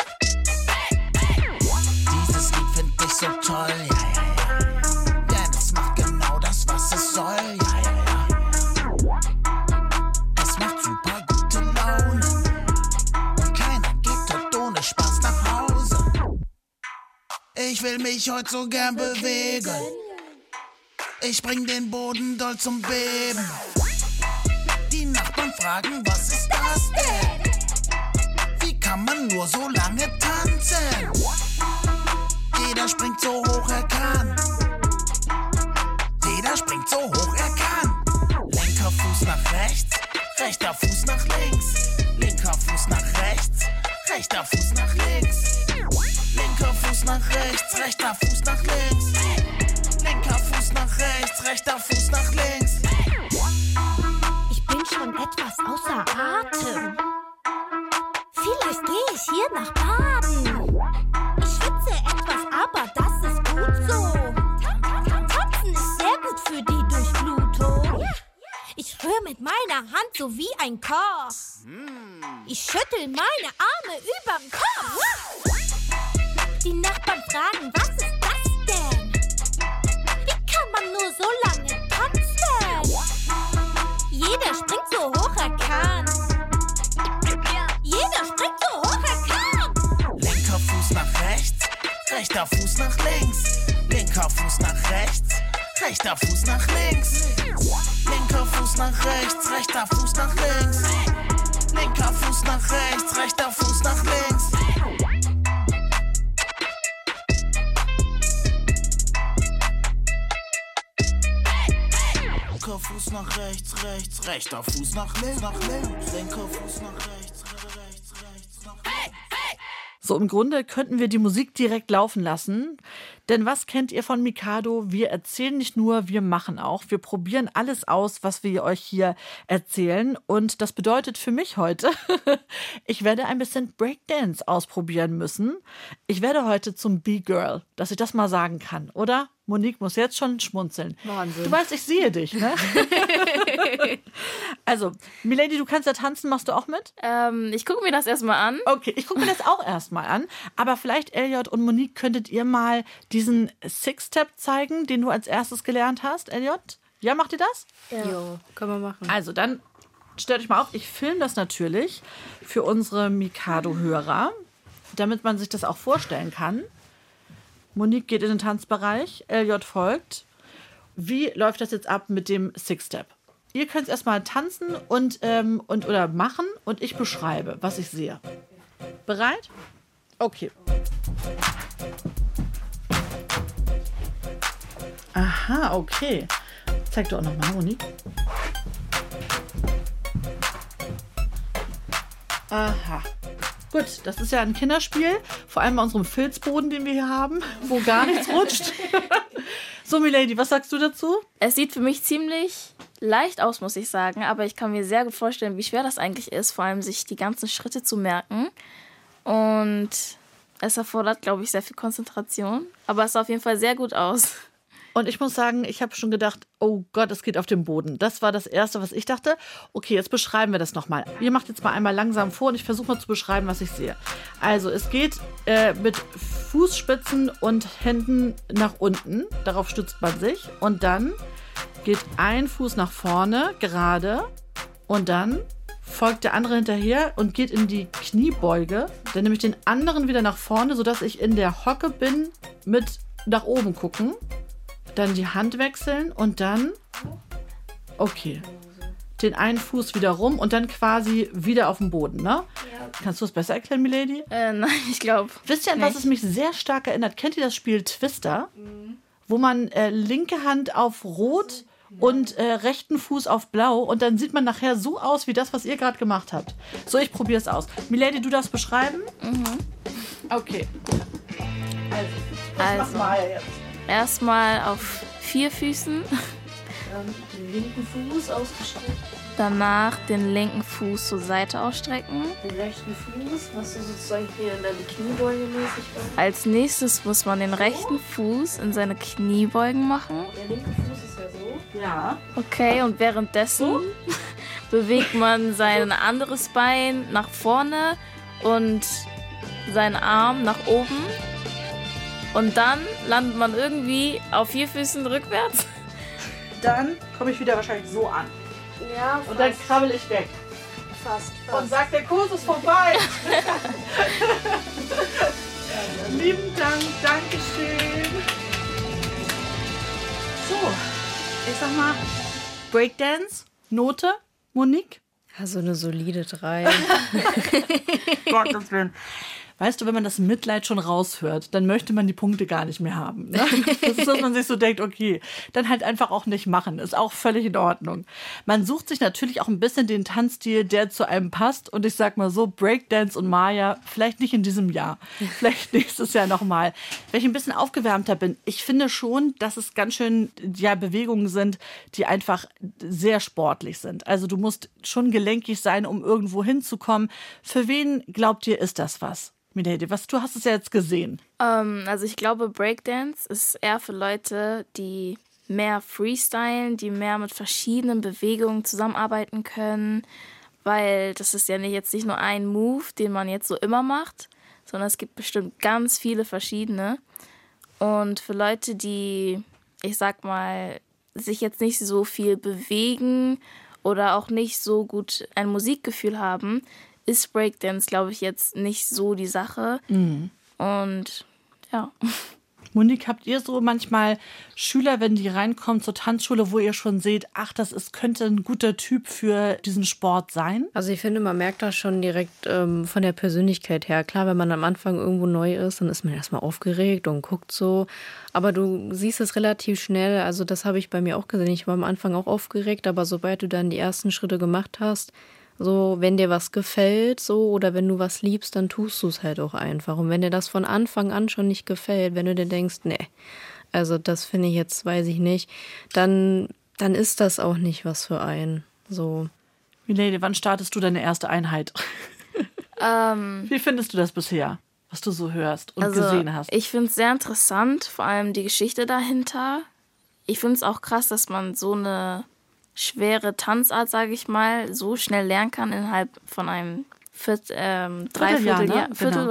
Dieses Lied find ich so toll, ja, ja, ja. Denn es macht genau das, was es soll, ja, ja, ja. Es macht super gute Laune und keiner geht dort ohne Spaß nach Hause. Ich will mich heute so gern bewegen. Ich bring den Boden doll zum Beben. Die Nachbarn fragen, was ist das denn? Wie kann man nur so lange tanzen? Jeder springt so hoch er kann. Jeder springt so hoch er kann. Linker Fuß nach rechts, rechter Fuß nach links. Linker Fuß nach rechts, rechter Fuß nach links. Linker Fuß nach rechts, rechter Fuß nach links. Linker Fuß nach rechts, rechter Fuß nach links. Ich bin schon etwas außer Atem. Vielleicht gehe ich hier nach Baden. Ich schwitze etwas, aber das ist gut so. Tanzen ist sehr gut für die Durchblutung. Ich rühre mit meiner Hand so wie ein Koch. Ich schüttel meine Arme überm Kopf. Die Nachbarn fragen, was ist das denn? Wie kann man nur so lange tanzen? Jeder springt so hoch er kann. Jeder springt so hoch er kann. Linker Fuß nach rechts, rechter Fuß nach links. Linker Fuß nach rechts, rechter Fuß nach links. Linker Fuß nach rechts, rechter Fuß nach links. Linker Fuß nach rechts, rechter Fuß nach links. Linker Fuß nach rechts, rechts, rechter Fuß nach links, linker Fuß nach rechts, rechts, rechts, nach links. So, im Grunde könnten wir die Musik direkt laufen lassen. Denn was kennt ihr von Mikado? Wir erzählen nicht nur, wir machen auch. Wir probieren alles aus, was wir euch hier erzählen. Und das bedeutet für mich heute, ich werde ein bisschen Breakdance ausprobieren müssen. Ich werde heute zum B-Girl, dass ich das mal sagen kann, oder? Monique muss jetzt schon schmunzeln. Wahnsinn. Du weißt, ich sehe dich, ne? Also, Milady, du kannst ja tanzen, machst du auch mit? Ich gucke mir das erstmal an. Okay, ich gucke mir das auch erstmal an. Aber vielleicht, Elliot und Monique, könntet ihr mal diesen Six-Step zeigen, den du als erstes gelernt hast, Elliot? Ja, macht ihr das? Jo, können wir machen. Also, dann stellt euch mal auf, ich filme das natürlich für unsere Mikado-Hörer, damit man sich das auch vorstellen kann. Monique geht in den Tanzbereich, Elliot folgt. Wie läuft das jetzt ab mit dem Six-Step? Ihr könnt es erstmal tanzen oder machen und ich beschreibe, was ich sehe. Bereit? Okay. Aha, okay. Zeig doch auch nochmal, Monique. Aha. Gut, das ist ja ein Kinderspiel, vor allem bei unserem Filzboden, den wir hier haben, wo gar nichts rutscht. So, Milady, was sagst du dazu? Es sieht für mich ziemlich leicht aus, muss ich sagen, aber ich kann mir sehr gut vorstellen, wie schwer das eigentlich ist, vor allem sich die ganzen Schritte zu merken. Und es erfordert, glaube ich, sehr viel Konzentration, aber es sah auf jeden Fall sehr gut aus. Und ich muss sagen, ich habe schon gedacht, oh Gott, es geht auf den Boden. Das war das Erste, was ich dachte. Okay, jetzt beschreiben wir das nochmal. Ihr macht jetzt mal einmal langsam vor und ich versuche mal zu beschreiben, was ich sehe. Also es geht mit Fußspitzen und Händen nach unten. Darauf stützt man sich. Und dann geht ein Fuß nach vorne, gerade. Und dann folgt der andere hinterher und geht in die Kniebeuge. Dann nehme ich den anderen wieder nach vorne, sodass ich in der Hocke bin mit nach oben gucken. Dann die Hand wechseln und dann, okay, den einen Fuß wieder rum und dann quasi wieder auf dem Boden, ne? Ja. Kannst du es besser erklären, Milady? Nein, ich glaube. Wisst ihr, an was es mich sehr stark erinnert? Kennt ihr das Spiel Twister? Wo man linke Hand auf Rot und rechten Fuß auf Blau und dann sieht man nachher so aus wie das, was ihr gerade gemacht habt. So, ich probiere es aus. Milady, du darfst beschreiben? Mhm. Okay. Also, was machen wir jetzt? Erstmal auf 4 Füßen. Dann den linken Fuß ausgestreckt. Danach den linken Fuß zur Seite ausstrecken. Den rechten Fuß, was du sozusagen hier in deine Kniebeuge mäßig machst. Als nächstes muss man den rechten Fuß in seine Kniebeugen machen. Der linke Fuß ist ja so. Ja. Okay, und währenddessen bewegt man sein anderes Bein nach vorne und seinen Arm nach oben. Und dann landet man irgendwie auf 4 Füßen rückwärts. Dann komme ich wieder wahrscheinlich so an. Ja, und dann krabbel ich weg. Fast. Und sagt, der Kurs ist vorbei. Lieben Dank, Dankeschön. So, ich sag mal, Breakdance, Note, Monique? Ja, so eine solide 3. Gottes Willen. Weißt du, wenn man das Mitleid schon raushört, dann möchte man die Punkte gar nicht mehr haben. Ne? Das ist, dass man sich so denkt, okay, dann halt einfach auch nicht machen. Ist auch völlig in Ordnung. Man sucht sich natürlich auch ein bisschen den Tanzstil, der zu einem passt. Und ich sag mal so, Breakdance und Maya, vielleicht nicht in diesem Jahr. Vielleicht nächstes Jahr nochmal. Wenn ich ein bisschen aufgewärmter bin, ich finde schon, dass es ganz schön Bewegungen sind, die einfach sehr sportlich sind. Also du musst schon gelenkig sein, um irgendwo hinzukommen. Für wen, glaubt ihr, ist das was? Milady, du hast es ja jetzt gesehen. Also ich glaube, Breakdance ist eher für Leute, die mehr freestylen, die mehr mit verschiedenen Bewegungen zusammenarbeiten können, weil das ist ja jetzt nicht nur ein Move, den man jetzt so immer macht, sondern es gibt bestimmt ganz viele verschiedene. Und für Leute, die, ich sag mal, sich jetzt nicht so viel bewegen oder auch nicht so gut ein Musikgefühl haben, ist Breakdance, glaube ich, jetzt nicht so die Sache. Mhm. Und ja. Monique, habt ihr so manchmal Schüler, wenn die reinkommen zur Tanzschule, wo ihr schon seht, ach, könnte ein guter Typ für diesen Sport sein? Also ich finde, man merkt das schon direkt von der Persönlichkeit her. Klar, wenn man am Anfang irgendwo neu ist, dann ist man erstmal aufgeregt und guckt so. Aber du siehst es relativ schnell. Also das habe ich bei mir auch gesehen. Ich war am Anfang auch aufgeregt, aber sobald du dann die ersten Schritte gemacht hast, So, wenn dir was gefällt, so, oder wenn du was liebst, dann tust du es halt auch einfach. Und wenn dir das von Anfang an schon nicht gefällt, wenn du dir denkst, nee, also das finde ich jetzt, weiß ich nicht, dann ist das auch nicht was für einen. So. Milady, wann startest du deine erste Einheit? Wie findest du das bisher, was du so hörst und gesehen hast? Ich finde es sehr interessant, vor allem die Geschichte dahinter. Ich finde es auch krass, dass man so eine schwere Tanzart, sage ich mal, so schnell lernen kann innerhalb von einem Vierteljahr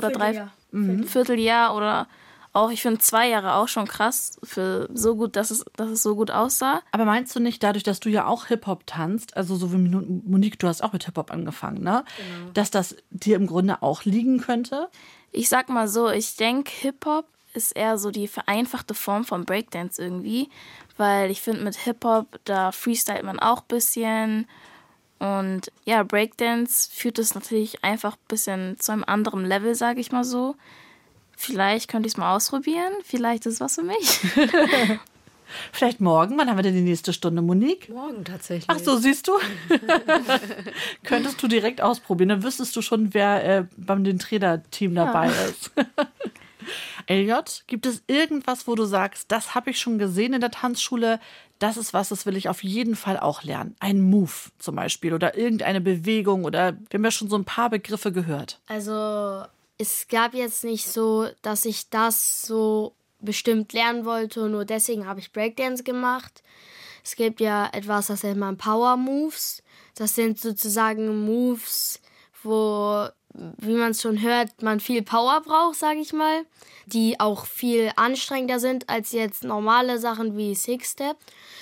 oder auch, ich finde 2 Jahre auch schon krass, für so gut, dass es so gut aussah. Aber meinst du nicht, dadurch, dass du ja auch Hip-Hop tanzt, also so wie Monique, du hast auch mit Hip-Hop angefangen, ne? Genau. Dass das dir im Grunde auch liegen könnte? Ich sag mal so, ich denke, Hip-Hop ist eher so die vereinfachte Form von Breakdance irgendwie, weil ich finde, mit Hip-Hop, da freestylt man auch ein bisschen und ja, Breakdance führt es natürlich einfach ein bisschen zu einem anderen Level, sage ich mal so. Vielleicht könnte ich es mal ausprobieren, vielleicht ist es was für mich. Vielleicht morgen, wann haben wir denn die nächste Stunde, Monique? Morgen tatsächlich. Ach so, siehst du? Könntest du direkt ausprobieren, dann wüsstest du schon, wer beim den Trainerteam dabei ist. Elliot, gibt es irgendwas, wo du sagst, das habe ich schon gesehen in der Tanzschule, das ist was, das will ich auf jeden Fall auch lernen? Ein Move zum Beispiel oder irgendeine Bewegung oder wir haben ja schon so ein paar Begriffe gehört. Also es gab jetzt nicht so, dass ich das so bestimmt lernen wollte und nur deswegen habe ich Breakdance gemacht. Es gibt ja etwas, das nennt man Power Moves. Das sind sozusagen Moves, wo, wie man es schon hört, man viel Power braucht, sage ich mal, die auch viel anstrengender sind als jetzt normale Sachen wie Six-Step.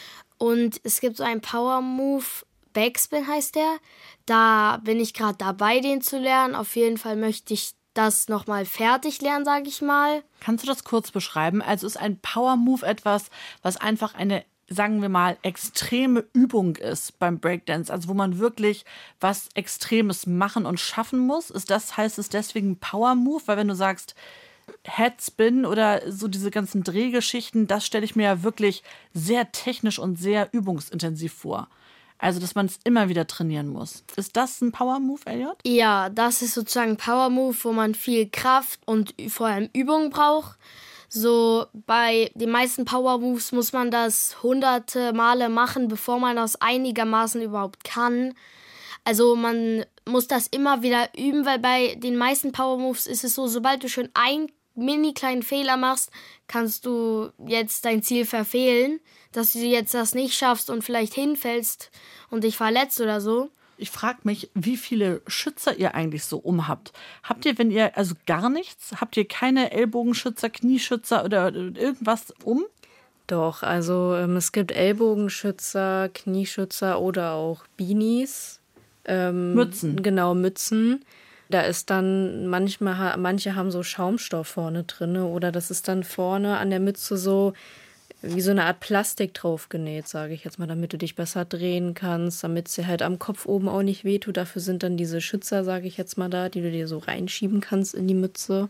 Und es gibt so einen Power-Move, Backspin heißt der. Da bin ich gerade dabei, den zu lernen. Auf jeden Fall möchte ich das nochmal fertig lernen, sage ich mal. Kannst du das kurz beschreiben? Also ist ein Power-Move etwas, was einfach eine, sagen wir mal, extreme Übung ist beim Breakdance, also wo man wirklich was Extremes machen und schaffen muss. Heißt es deswegen Power Move? Weil wenn du sagst Headspin oder so diese ganzen Drehgeschichten, das stelle ich mir ja wirklich sehr technisch und sehr übungsintensiv vor. Also, dass man es immer wieder trainieren muss. Ist das ein Power Move, Elliot? Ja, das ist sozusagen ein Power Move, wo man viel Kraft und vor allem Übung braucht. So bei den meisten Power Moves muss man das hunderte Male machen, bevor man das einigermaßen überhaupt kann. Also man muss das immer wieder üben, weil bei den meisten Power Moves ist es so, sobald du schon einen mini kleinen Fehler machst, kannst du jetzt dein Ziel verfehlen, dass du jetzt das nicht schaffst und vielleicht hinfällst und dich verletzt oder so. Ich frage mich, wie viele Schützer ihr eigentlich so umhabt. Habt ihr, wenn ihr, also gar nichts, habt ihr keine Ellbogenschützer, Knieschützer oder irgendwas um? Doch, also es gibt Ellbogenschützer, Knieschützer oder auch Beanies. Mützen. Genau, Mützen. Da ist dann manche haben so Schaumstoff vorne drin oder das ist dann vorne an der Mütze so wie so eine Art Plastik drauf genäht, sage ich jetzt mal, damit du dich besser drehen kannst, damit es dir halt am Kopf oben auch nicht wehtut. Dafür sind dann diese Schützer, sage ich jetzt mal da, die du dir so reinschieben kannst in die Mütze.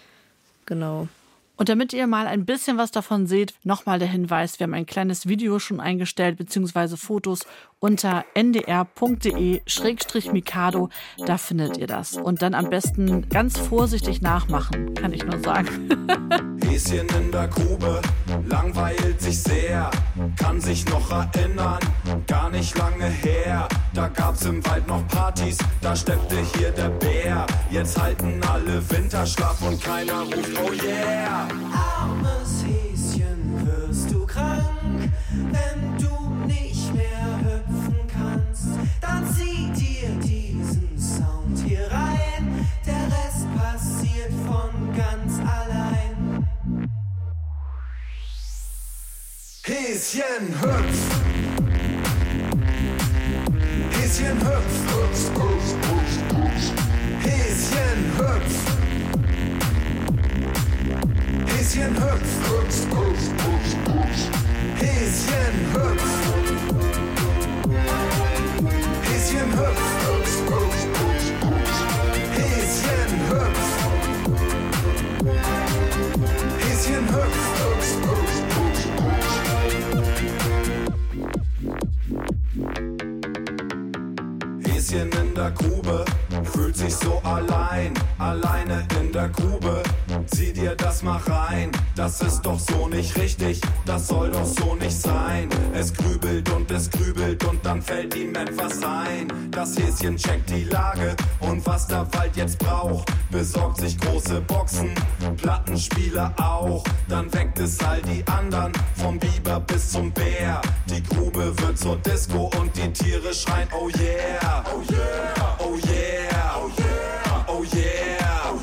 Genau. Und damit ihr mal ein bisschen was davon seht, nochmal der Hinweis, wir haben ein kleines Video schon eingestellt, beziehungsweise Fotos unter ndr.de/Mikado, da findet ihr das. Und dann am besten ganz vorsichtig nachmachen, kann ich nur sagen. Häschen in der Grube, langweilt sich sehr, kann sich noch erinnern, gar nicht lange her. Da gab's im Wald noch Partys, da steppte hier der Bär. Jetzt halten alle Winterschlaf und keiner ruft oh yeah. Armes Häschen, wirst du krank, wenn du nicht mehr hüpfen kannst, dann zieh dir diesen Sound hier rein, der Rest passiert von ganz allein. Häschen hüpf, Häschen hüpf, Häschen hüpf, Häschen hüpf, Häschen hüpf, Häschen hüpf, Häschen hüpf, Häschen hüpf. Häschen in der allein, alleine in der Grube. Zieh dir das mal rein, das ist doch so nicht richtig, das soll doch so nicht sein. Es grübelt und dann fällt ihm etwas ein. Das Häschen checkt die Lage und was der Wald jetzt braucht. Besorgt sich große Boxen, Plattenspieler auch. Dann weckt es all die anderen, vom Biber bis zum Bär. Die Grube wird zur Disco und die Tiere schreien, oh yeah, oh yeah, oh yeah, oh yeah, oh yeah, oh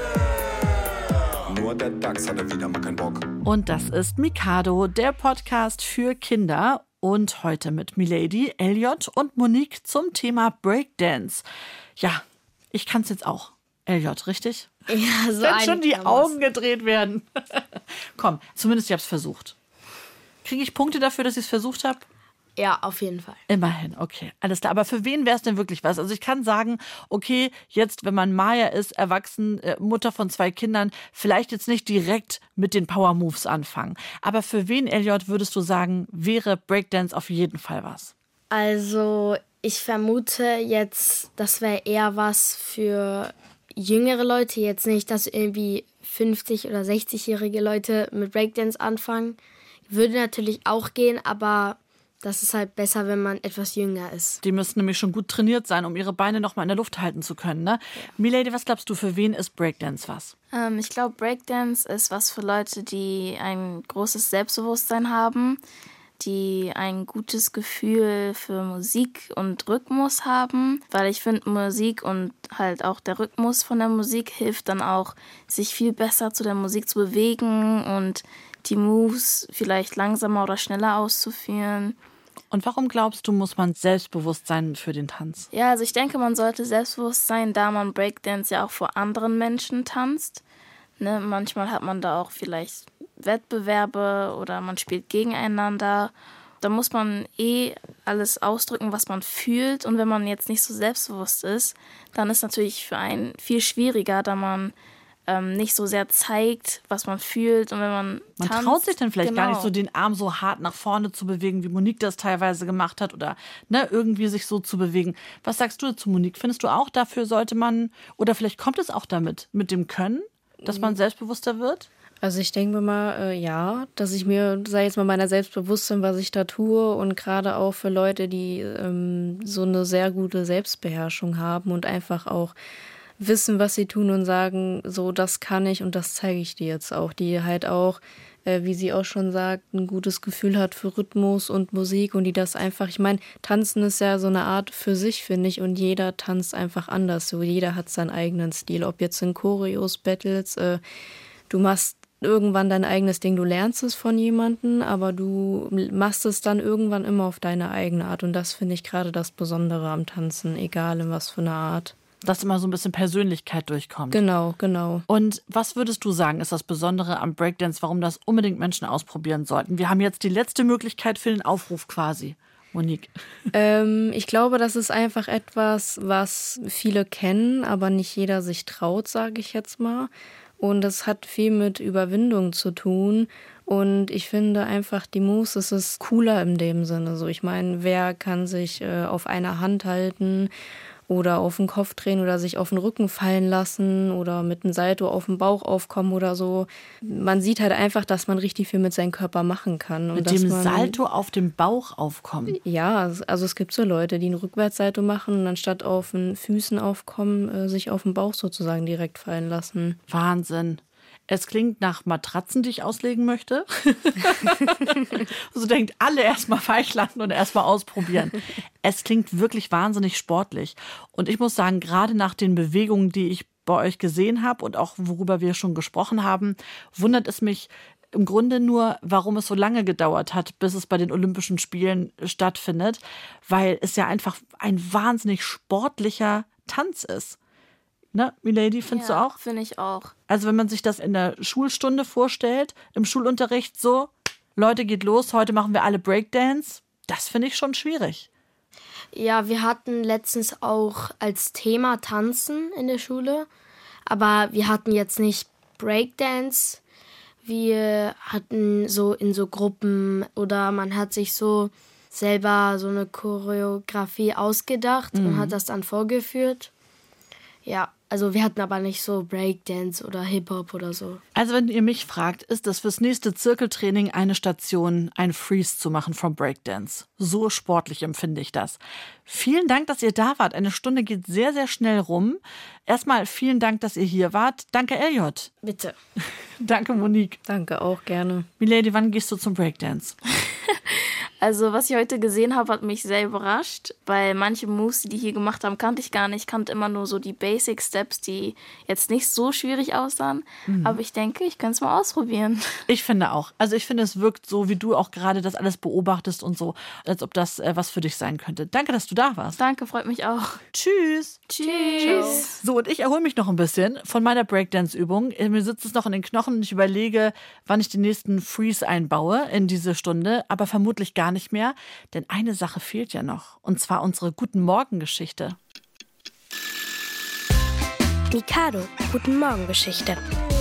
yeah. Nur der Dachs hatte wieder mal keinen Bock. Und das ist Mikado, der Podcast für Kinder. Und heute mit Milady, Elliot und Monique zum Thema Breakdance. Ja, ich kann's jetzt auch. Elliot, richtig? Ja, so wenn schon die Augen gedreht werden. Komm, zumindest ich hab's versucht. Kriege ich Punkte dafür, dass ich es versucht habe? Ja, auf jeden Fall. Immerhin, okay. Alles klar. Aber für wen wäre es denn wirklich was? Also ich kann sagen, okay, jetzt, wenn man Maya ist, erwachsen, Mutter von 2 Kindern, vielleicht jetzt nicht direkt mit den Power Moves anfangen. Aber für wen, Elliot, würdest du sagen, wäre Breakdance auf jeden Fall was? Also ich vermute jetzt, das wäre eher was für jüngere Leute. Jetzt nicht, dass irgendwie 50- oder 60-jährige Leute mit Breakdance anfangen. Würde natürlich auch gehen, aber das ist halt besser, wenn man etwas jünger ist. Die müssen nämlich schon gut trainiert sein, um ihre Beine noch mal in der Luft halten zu können, ne? Ja. Milady, was glaubst du, für wen ist Breakdance was? Ich glaube, Breakdance ist was für Leute, die ein großes Selbstbewusstsein haben, die ein gutes Gefühl für Musik und Rhythmus haben, weil ich finde, Musik und halt auch der Rhythmus von der Musik hilft dann auch, sich viel besser zu der Musik zu bewegen und die Moves vielleicht langsamer oder schneller auszuführen. Und warum glaubst du, muss man selbstbewusst sein für den Tanz? Ja, also ich denke, man sollte selbstbewusst sein, da man Breakdance ja auch vor anderen Menschen tanzt. Ne, manchmal hat man da auch vielleicht Wettbewerbe oder man spielt gegeneinander. Da muss man alles ausdrücken, was man fühlt. Und wenn man jetzt nicht so selbstbewusst ist, dann ist natürlich für einen viel schwieriger, da man nicht so sehr zeigt, was man fühlt. Und wenn man tanzt, traut sich dann vielleicht gar nicht so, den Arm so hart nach vorne zu bewegen, wie Monique das teilweise gemacht hat oder irgendwie sich so zu bewegen. Was sagst du dazu, Monique? Findest du auch, dafür sollte man, oder vielleicht kommt es auch damit, mit dem Können, dass man selbstbewusster wird? Also ich denke mir mal, ja, dass ich mir, sei jetzt mal meiner selbst bewusst bin, was ich da tue und gerade auch für Leute, die so eine sehr gute Selbstbeherrschung haben und einfach auch wissen, was sie tun und sagen, so, das kann ich und das zeige ich dir jetzt auch, die halt auch, wie sie auch schon sagt, ein gutes Gefühl hat für Rhythmus und Musik und die das einfach, ich meine, Tanzen ist ja so eine Art für sich, finde ich, und jeder tanzt einfach anders, so, jeder hat seinen eigenen Stil, ob jetzt in Choreos, Battles, du machst irgendwann dein eigenes Ding, du lernst es von jemandem, aber du machst es dann irgendwann immer auf deine eigene Art und das finde ich gerade das Besondere am Tanzen, egal in was für einer Art. Dass immer so ein bisschen Persönlichkeit durchkommt. Genau, genau. Und was würdest du sagen, ist das Besondere am Breakdance, warum das unbedingt Menschen ausprobieren sollten? Wir haben jetzt die letzte Möglichkeit für den Aufruf quasi. Monique. Ich glaube, das ist einfach etwas, was viele kennen, aber nicht jeder sich traut, sage ich jetzt mal. Und das hat viel mit Überwindung zu tun. Und ich finde einfach, die Moves, es ist cooler in dem Sinne. So, ich meine, wer kann sich auf einer Hand halten oder auf den Kopf drehen oder sich auf den Rücken fallen lassen oder mit einem Salto auf den Bauch aufkommen oder so. Man sieht halt einfach, dass man richtig viel mit seinem Körper machen kann. Und mit dem Salto auf dem Bauch aufkommen? Ja, also es gibt so Leute, die einen Rückwärtssalto machen und anstatt auf den Füßen aufkommen, sich auf den Bauch sozusagen direkt fallen lassen. Wahnsinn. Es klingt nach Matratzen, die ich auslegen möchte. So denkt alle erstmal weich landen und erstmal ausprobieren. Es klingt wirklich wahnsinnig sportlich. Und ich muss sagen, gerade nach den Bewegungen, die ich bei euch gesehen habe und auch worüber wir schon gesprochen haben, wundert es mich im Grunde nur, warum es so lange gedauert hat, bis es bei den Olympischen Spielen stattfindet. Weil es ja einfach ein wahnsinnig sportlicher Tanz ist. Ne, Milady, findest du auch? Finde ich auch. Also wenn man sich das in der Schulstunde vorstellt, im Schulunterricht so, Leute, geht los, heute machen wir alle Breakdance, das finde ich schon schwierig. Ja, wir hatten letztens auch als Thema Tanzen in der Schule, aber wir hatten jetzt nicht Breakdance. Wir hatten so in so Gruppen oder man hat sich so selber so eine Choreografie ausgedacht und hat das dann vorgeführt. Ja, Also wir hatten aber nicht so Breakdance oder Hip-Hop oder so. Also wenn ihr mich fragt, ist es fürs nächste Zirkeltraining eine Station, ein Freeze zu machen vom Breakdance. So sportlich empfinde ich das. Vielen Dank, dass ihr da wart. Eine Stunde geht sehr, sehr schnell rum. Erstmal vielen Dank, dass ihr hier wart. Danke, Elliot. Bitte. Danke, Monique. Danke auch, gerne. Milady, wann gehst du zum Breakdance? Also was ich heute gesehen habe, hat mich sehr überrascht, weil manche Moves, die hier gemacht haben, kannte ich gar nicht. Ich kannte immer nur so die Basic Steps, die jetzt nicht so schwierig aussahen. Aber ich denke, ich kann es mal ausprobieren. Ich finde auch. Also ich finde, es wirkt so, wie du auch gerade das alles beobachtest und so, als ob das was für dich sein könnte. Danke, dass du da warst. Danke, freut mich auch. Tschüss. Tschüss. So, und ich erhole mich noch ein bisschen von meiner Breakdance-Übung. Mir sitzt es noch in den Knochen und ich überlege, wann ich den nächsten Freeze einbaue in diese Stunde, aber vermutlich gar nicht mehr, denn eine Sache fehlt ja noch, und zwar unsere Guten Morgen-Geschichte. Mikado, Guten Morgen Geschichte.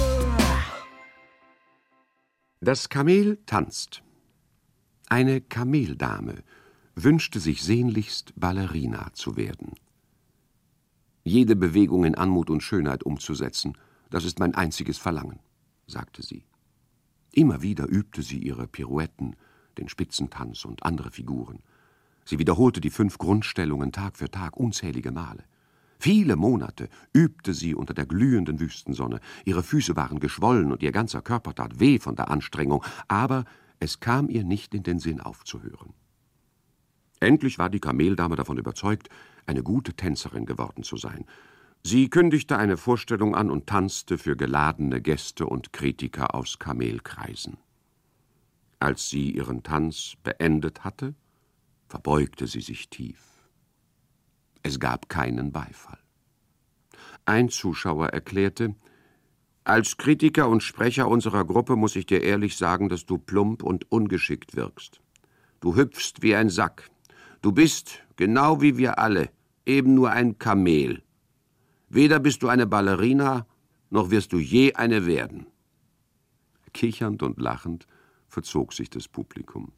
Das Kamel tanzt. Eine Kameldame wünschte sich sehnlichst, Ballerina zu werden. Jede Bewegung in Anmut und Schönheit umzusetzen, das ist mein einziges Verlangen, sagte sie. Immer wieder übte sie ihre Pirouetten, den Spitzentanz und andere Figuren. Sie wiederholte die 5 Grundstellungen Tag für Tag unzählige Male. Viele Monate übte sie unter der glühenden Wüstensonne. Ihre Füße waren geschwollen und ihr ganzer Körper tat weh von der Anstrengung, aber es kam ihr nicht in den Sinn aufzuhören. Endlich war die Kameldame davon überzeugt, eine gute Tänzerin geworden zu sein. Sie kündigte eine Vorstellung an und tanzte für geladene Gäste und Kritiker aus Kamelkreisen. Als sie ihren Tanz beendet hatte, verbeugte sie sich tief. Es gab keinen Beifall. Ein Zuschauer erklärte: Als Kritiker und Sprecher unserer Gruppe muss ich dir ehrlich sagen, dass du plump und ungeschickt wirkst. Du hüpfst wie ein Sack. Du bist, genau wie wir alle, eben nur ein Kamel. Weder bist du eine Ballerina, noch wirst du je eine werden. Kichernd und lachend verzog sich das Publikum.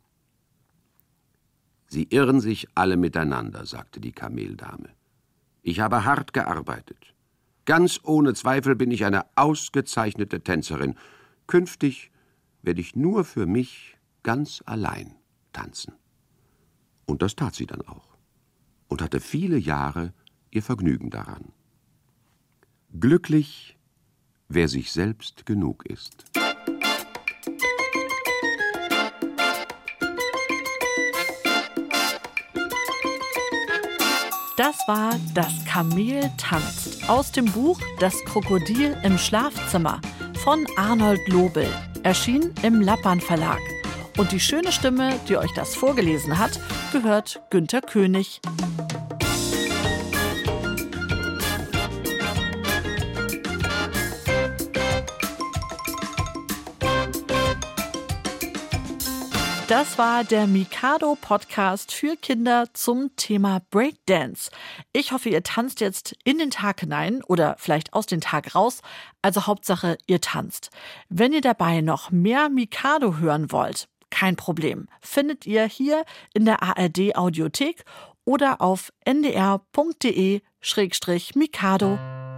Sie irren sich alle miteinander, sagte die Kameldame. Ich habe hart gearbeitet. Ganz ohne Zweifel bin ich eine ausgezeichnete Tänzerin. Künftig werde ich nur für mich ganz allein tanzen. Und das tat sie dann auch und hatte viele Jahre ihr Vergnügen daran. Glücklich, wer sich selbst genug ist. Das war Das Kamel tanzt aus dem Buch Das Krokodil im Schlafzimmer von Arnold Lobel, erschienen im Lappan Verlag. Und die schöne Stimme, die euch das vorgelesen hat, gehört Günter König. Das war der Mikado-Podcast für Kinder zum Thema Breakdance. Ich hoffe, ihr tanzt jetzt in den Tag hinein oder vielleicht aus dem Tag raus. Also Hauptsache, ihr tanzt. Wenn ihr dabei noch mehr Mikado hören wollt, kein Problem. Findet ihr hier in der ARD-Audiothek oder auf ndr.de/Mikado.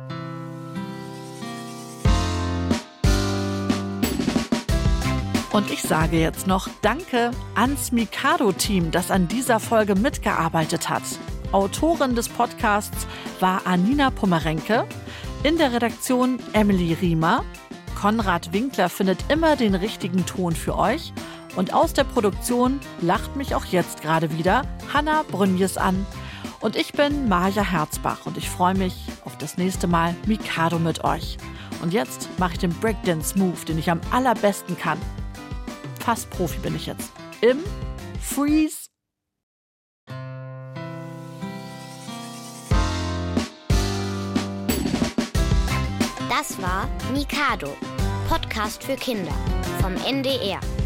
Und ich sage jetzt noch Danke ans Mikado-Team, das an dieser Folge mitgearbeitet hat. Autorin des Podcasts war Anina Pomerenke, in der Redaktion Emily Riemer. Konrad Winkler findet immer den richtigen Ton für euch. Und aus der Produktion lacht mich auch jetzt gerade wieder Hanna Brünjes an. Und ich bin Maja Herzbach und ich freue mich auf das nächste Mal Mikado mit euch. Und jetzt mache ich den Breakdance-Move, den ich am allerbesten kann. Fast Profi bin ich jetzt. Im Freeze. Das war Mikado, Podcast für Kinder vom NDR.